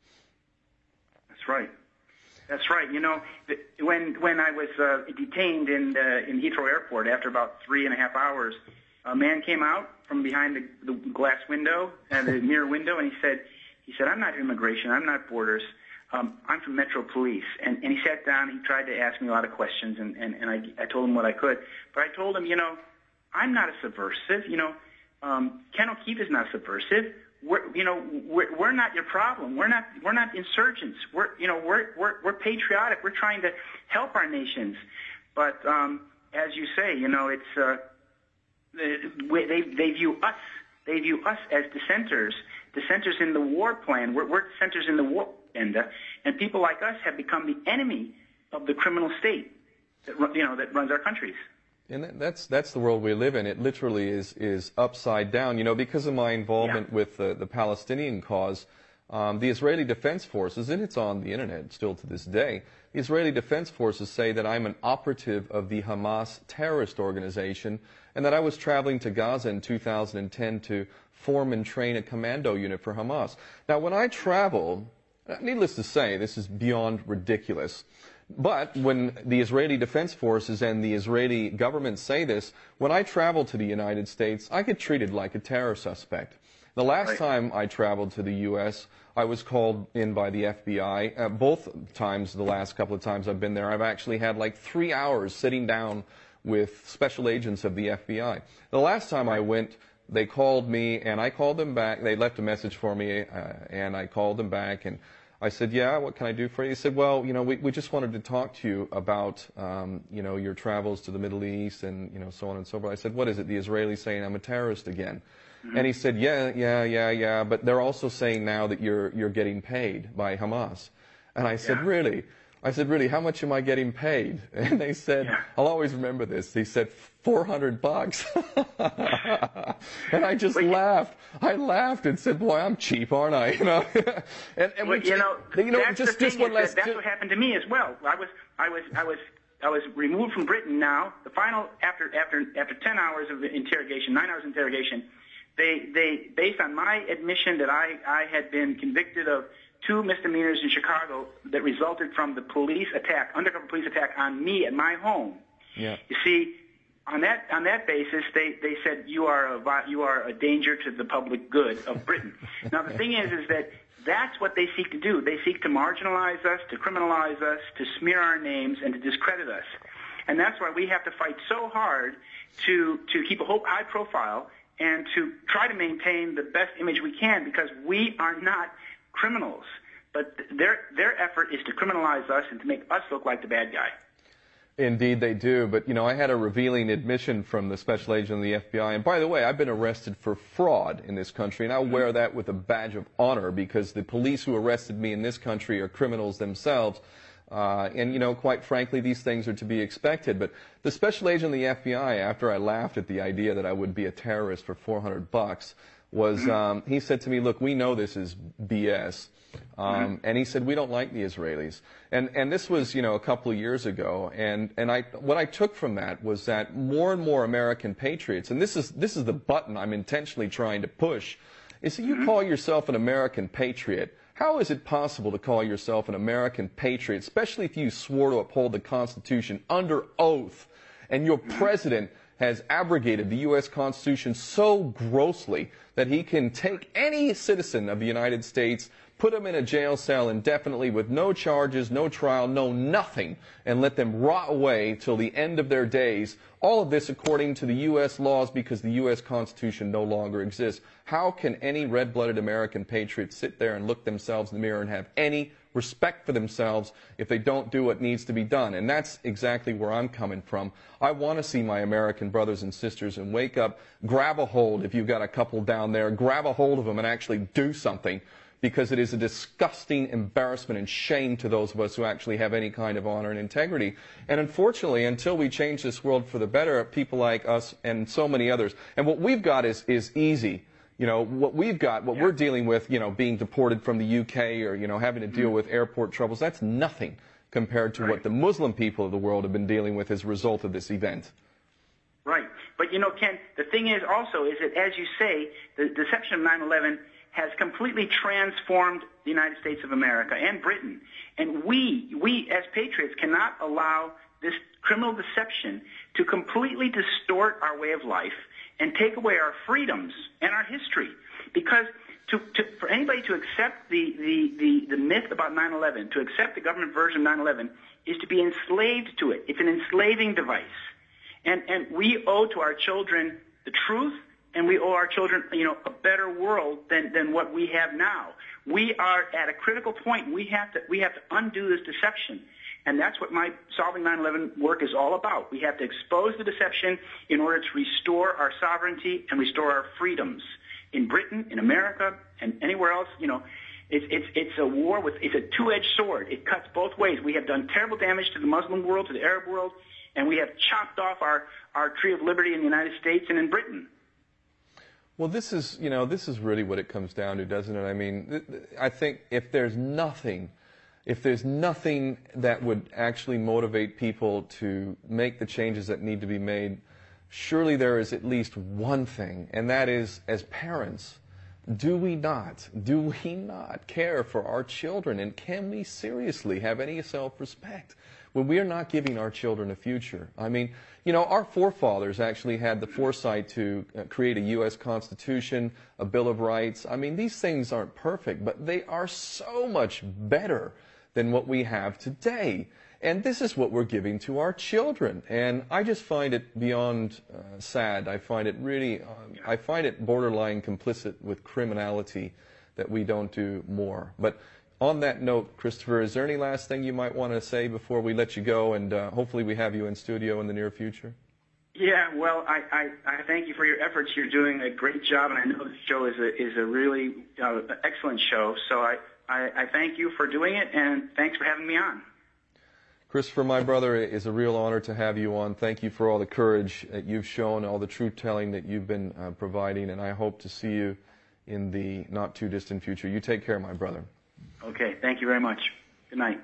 That's right. That's right. You know, when when I was uh, detained in uh, in Heathrow Airport after about three and a half hours, a man came out from behind the, the glass window, uh, the mirror window, and he said, he said, "I'm not immigration. I'm not borders. Um, I'm from Metro Police." And and he sat down. He tried to ask me a lot of questions, and and, and I I told him what I could. But I told him, you know, I'm not a subversive. You know, um, Ken O'Keefe is not subversive. We're, you know, we're, we're not your problem. We're not, we're not insurgents. We're, you know, we're, we're, we're patriotic. We're trying to help our nations. But um, as you say, you know, it's uh, they they view us, they view us as dissenters, dissenters in the war plan. We're, we're dissenters in the war agenda, and people like us have become the enemy of the criminal state that you know that runs our countries. And that's that's the world we live in. It literally is is upside down. You know, because of my involvement yeah. with the, the Palestinian cause, um, the Israeli Defense Forces, and it's on the internet still to this day, the Israeli Defense Forces say that I'm an operative of the Hamas terrorist organization, and that I was traveling to Gaza in two thousand ten to form and train a commando unit for Hamas. Now, when I travel, needless to say, this is beyond ridiculous. But when the Israeli Defense Forces and the Israeli government say this, when I travel to the United States, I get treated like a terror suspect. The last Right. time I traveled to the U S, I was called in by the F B I. Uh, both times, the last couple of times I've been there, I've actually had like three hours sitting down with special agents of the F B I. The last time I went, they called me, and I called them back. They left a message for me, uh, and I called them back, and I said, yeah, what can I do for you? He said, well, you know, we, we just wanted to talk to you about, um, you know, your travels to the Middle East and, you know, so on and so forth. I said, what is it? The Israelis saying I'm a terrorist again. Mm-hmm. And he said, yeah, yeah, yeah, yeah, but they're also saying now that you're, you're getting paid by Hamas. And I said, yeah. really? I said, really, how much am I getting paid? And they said, yeah. I'll always remember this. He said, four hundred bucks. And I just well, laughed. I laughed and said, boy, I'm cheap, aren't I? You know, and, and well, we, you know, you know that's just, the just thing one is last. That that's what happened to me as well. I was, I was, I was, I was removed from Britain. Now, the final after after after ten hours of interrogation, nine hours of interrogation, they they based on my admission that I I had been convicted of two misdemeanors in Chicago that resulted from the police attack, undercover police attack on me at my home. Yeah. You see, on that on that basis, they, they said you are a you are a danger to the public good of Britain. Now the thing is, is that that's what they seek to do. They seek to marginalize us, to criminalize us, to smear our names, and to discredit us. And that's why we have to fight so hard to to keep a high profile and to try to maintain the best image we can, because we are not criminals, but their their effort is to criminalize us and to make us look like the bad guy. Indeed they do, but you know, I had a revealing admission from the special agent of the F B I, and by the way, I've been arrested for fraud in this country, and I wear that with a badge of honor, because the police who arrested me in this country are criminals themselves, uh, and you know, quite frankly, these things are to be expected. But the special agent of the F B I, after I laughed at the idea that I would be a terrorist for four hundred bucks, was, um, he said to me, look, we know this is B S. Um, and he said, we don't like the Israelis. And, and this was, you know, a couple of years ago. And, and I, what I took from that was that more and more American patriots, and this is, this is the button I'm intentionally trying to push, is that you call yourself an American patriot. How is it possible to call yourself an American patriot, especially if you swore to uphold the Constitution under oath, and your president has abrogated the U S Constitution so grossly that he can take any citizen of the United States, put them in a jail cell indefinitely with no charges, no trial, no nothing, and let them rot away till the end of their days. All of this according to the U S laws, because the U S Constitution no longer exists. How can any red-blooded American patriot sit there and look themselves in the mirror and have any respect for themselves if they don't do what needs to be done? And that's exactly where I'm coming from. I want to see my American brothers and sisters and wake up, grab a hold, if you've got a couple down there, grab a hold of them and actually do something, because it is a disgusting embarrassment and shame to those of us who actually have any kind of honor and integrity. And unfortunately, until we change this world for the better, people like us and so many others, and what we've got is, is easy. You know, what we've got, what yeah. we're dealing with, you know, being deported from the U K or, you know, having to deal mm-hmm. with airport troubles, that's nothing compared to right. what the Muslim people of the world have been dealing with as a result of this event. Right. But, you know, Ken, the thing is also is that, as you say, the deception of nine eleven has completely transformed the United States of America and Britain. And we, we as patriots cannot allow this criminal deception to completely distort our way of life and take away our freedoms and our history. Because to, to, for anybody to accept the, the, the, the myth about nine eleven, to accept the government version of nine eleven, is to be enslaved to it. It's an enslaving device. And, and we owe to our children the truth, and we owe our children, you know, a better world than, than what we have now. We are at a critical point. We have to, we have to undo this deception. And that's what my Solving nine eleven work is all about. We have to expose the deception in order to restore our sovereignty and restore our freedoms. In Britain, in America, and anywhere else, you know, it's, it's, it's a war with, it's a two-edged sword. It cuts both ways. We have done terrible damage to the Muslim world, to the Arab world, and we have chopped off our, our tree of liberty in the United States and in Britain. Well, this is, you know, this is really what it comes down to, doesn't it? I mean, I think if there's nothing, if there's nothing that would actually motivate people to make the changes that need to be made, surely there is at least one thing, and that is, as parents, do we not, do we not care for our children? And can we seriously have any self-respect? when we are not giving our children a future. I mean, you know, our forefathers actually had the foresight to uh, create a U S Constitution, a Bill of Rights. I mean, these things aren't perfect, but they are so much better than what we have today. And this is what we're giving to our children. And I just find it beyond uh, sad. I find it really, uh, I find it borderline complicit with criminality that we don't do more. But on that note, Christopher, is there any last thing you might want to say before we let you go, and uh, hopefully we have you in studio in the near future? Yeah, well, I, I, I thank you for your efforts. You're doing a great job, and I know this show is a, is a really uh, excellent show. So I, I, I thank you for doing it, and thanks for having me on. Christopher, my brother, it is a real honor to have you on. Thank you for all the courage that you've shown, all the truth-telling that you've been uh, providing, and I hope to see you in the not-too-distant future. You take care, my brother. Okay, thank you very much. Good night.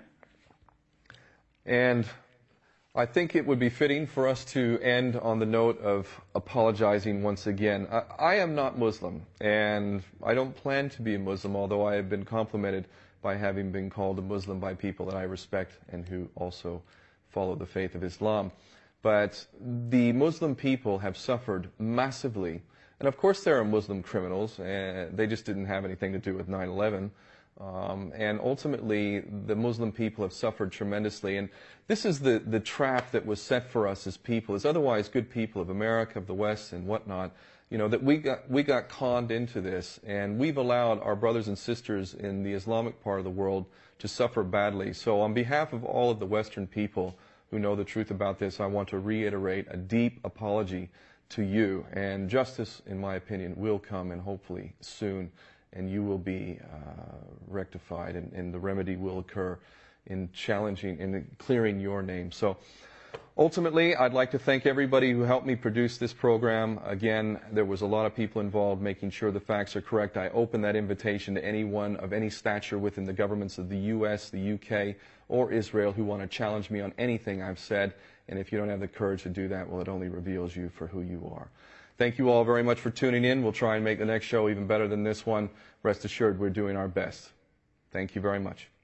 And I think it would be fitting for us to end on the note of apologizing once again. I, I am not Muslim, and I don't plan to be a Muslim, although I have been complimented by having been called a Muslim by people that I respect and who also follow the faith of Islam. But the Muslim people have suffered massively. And of course there are Muslim criminals, and they just didn't have anything to do with nine eleven. Um, and ultimately, the Muslim people have suffered tremendously. And this is the, the trap that was set for us as people, as otherwise good people of America, of the West, and whatnot, you know, that we got, we got conned into this. And we've allowed our brothers and sisters in the Islamic part of the world to suffer badly. So on behalf of all of the Western people who know the truth about this, I want to reiterate a deep apology to you. And justice, in my opinion, will come, and hopefully soon. And you will be uh, rectified, and, and the remedy will occur in challenging, in clearing your name. So ultimately, I'd like to thank everybody who helped me produce this program. Again, there was a lot of people involved making sure the facts are correct. I open that invitation to anyone of any stature within the governments of the U S, the U K, or Israel who want to challenge me on anything I've said. And if you don't have the courage to do that, well, it only reveals you for who you are. Thank you all very much for tuning in. We'll try and make the next show even better than this one. Rest assured, we're doing our best. Thank you very much.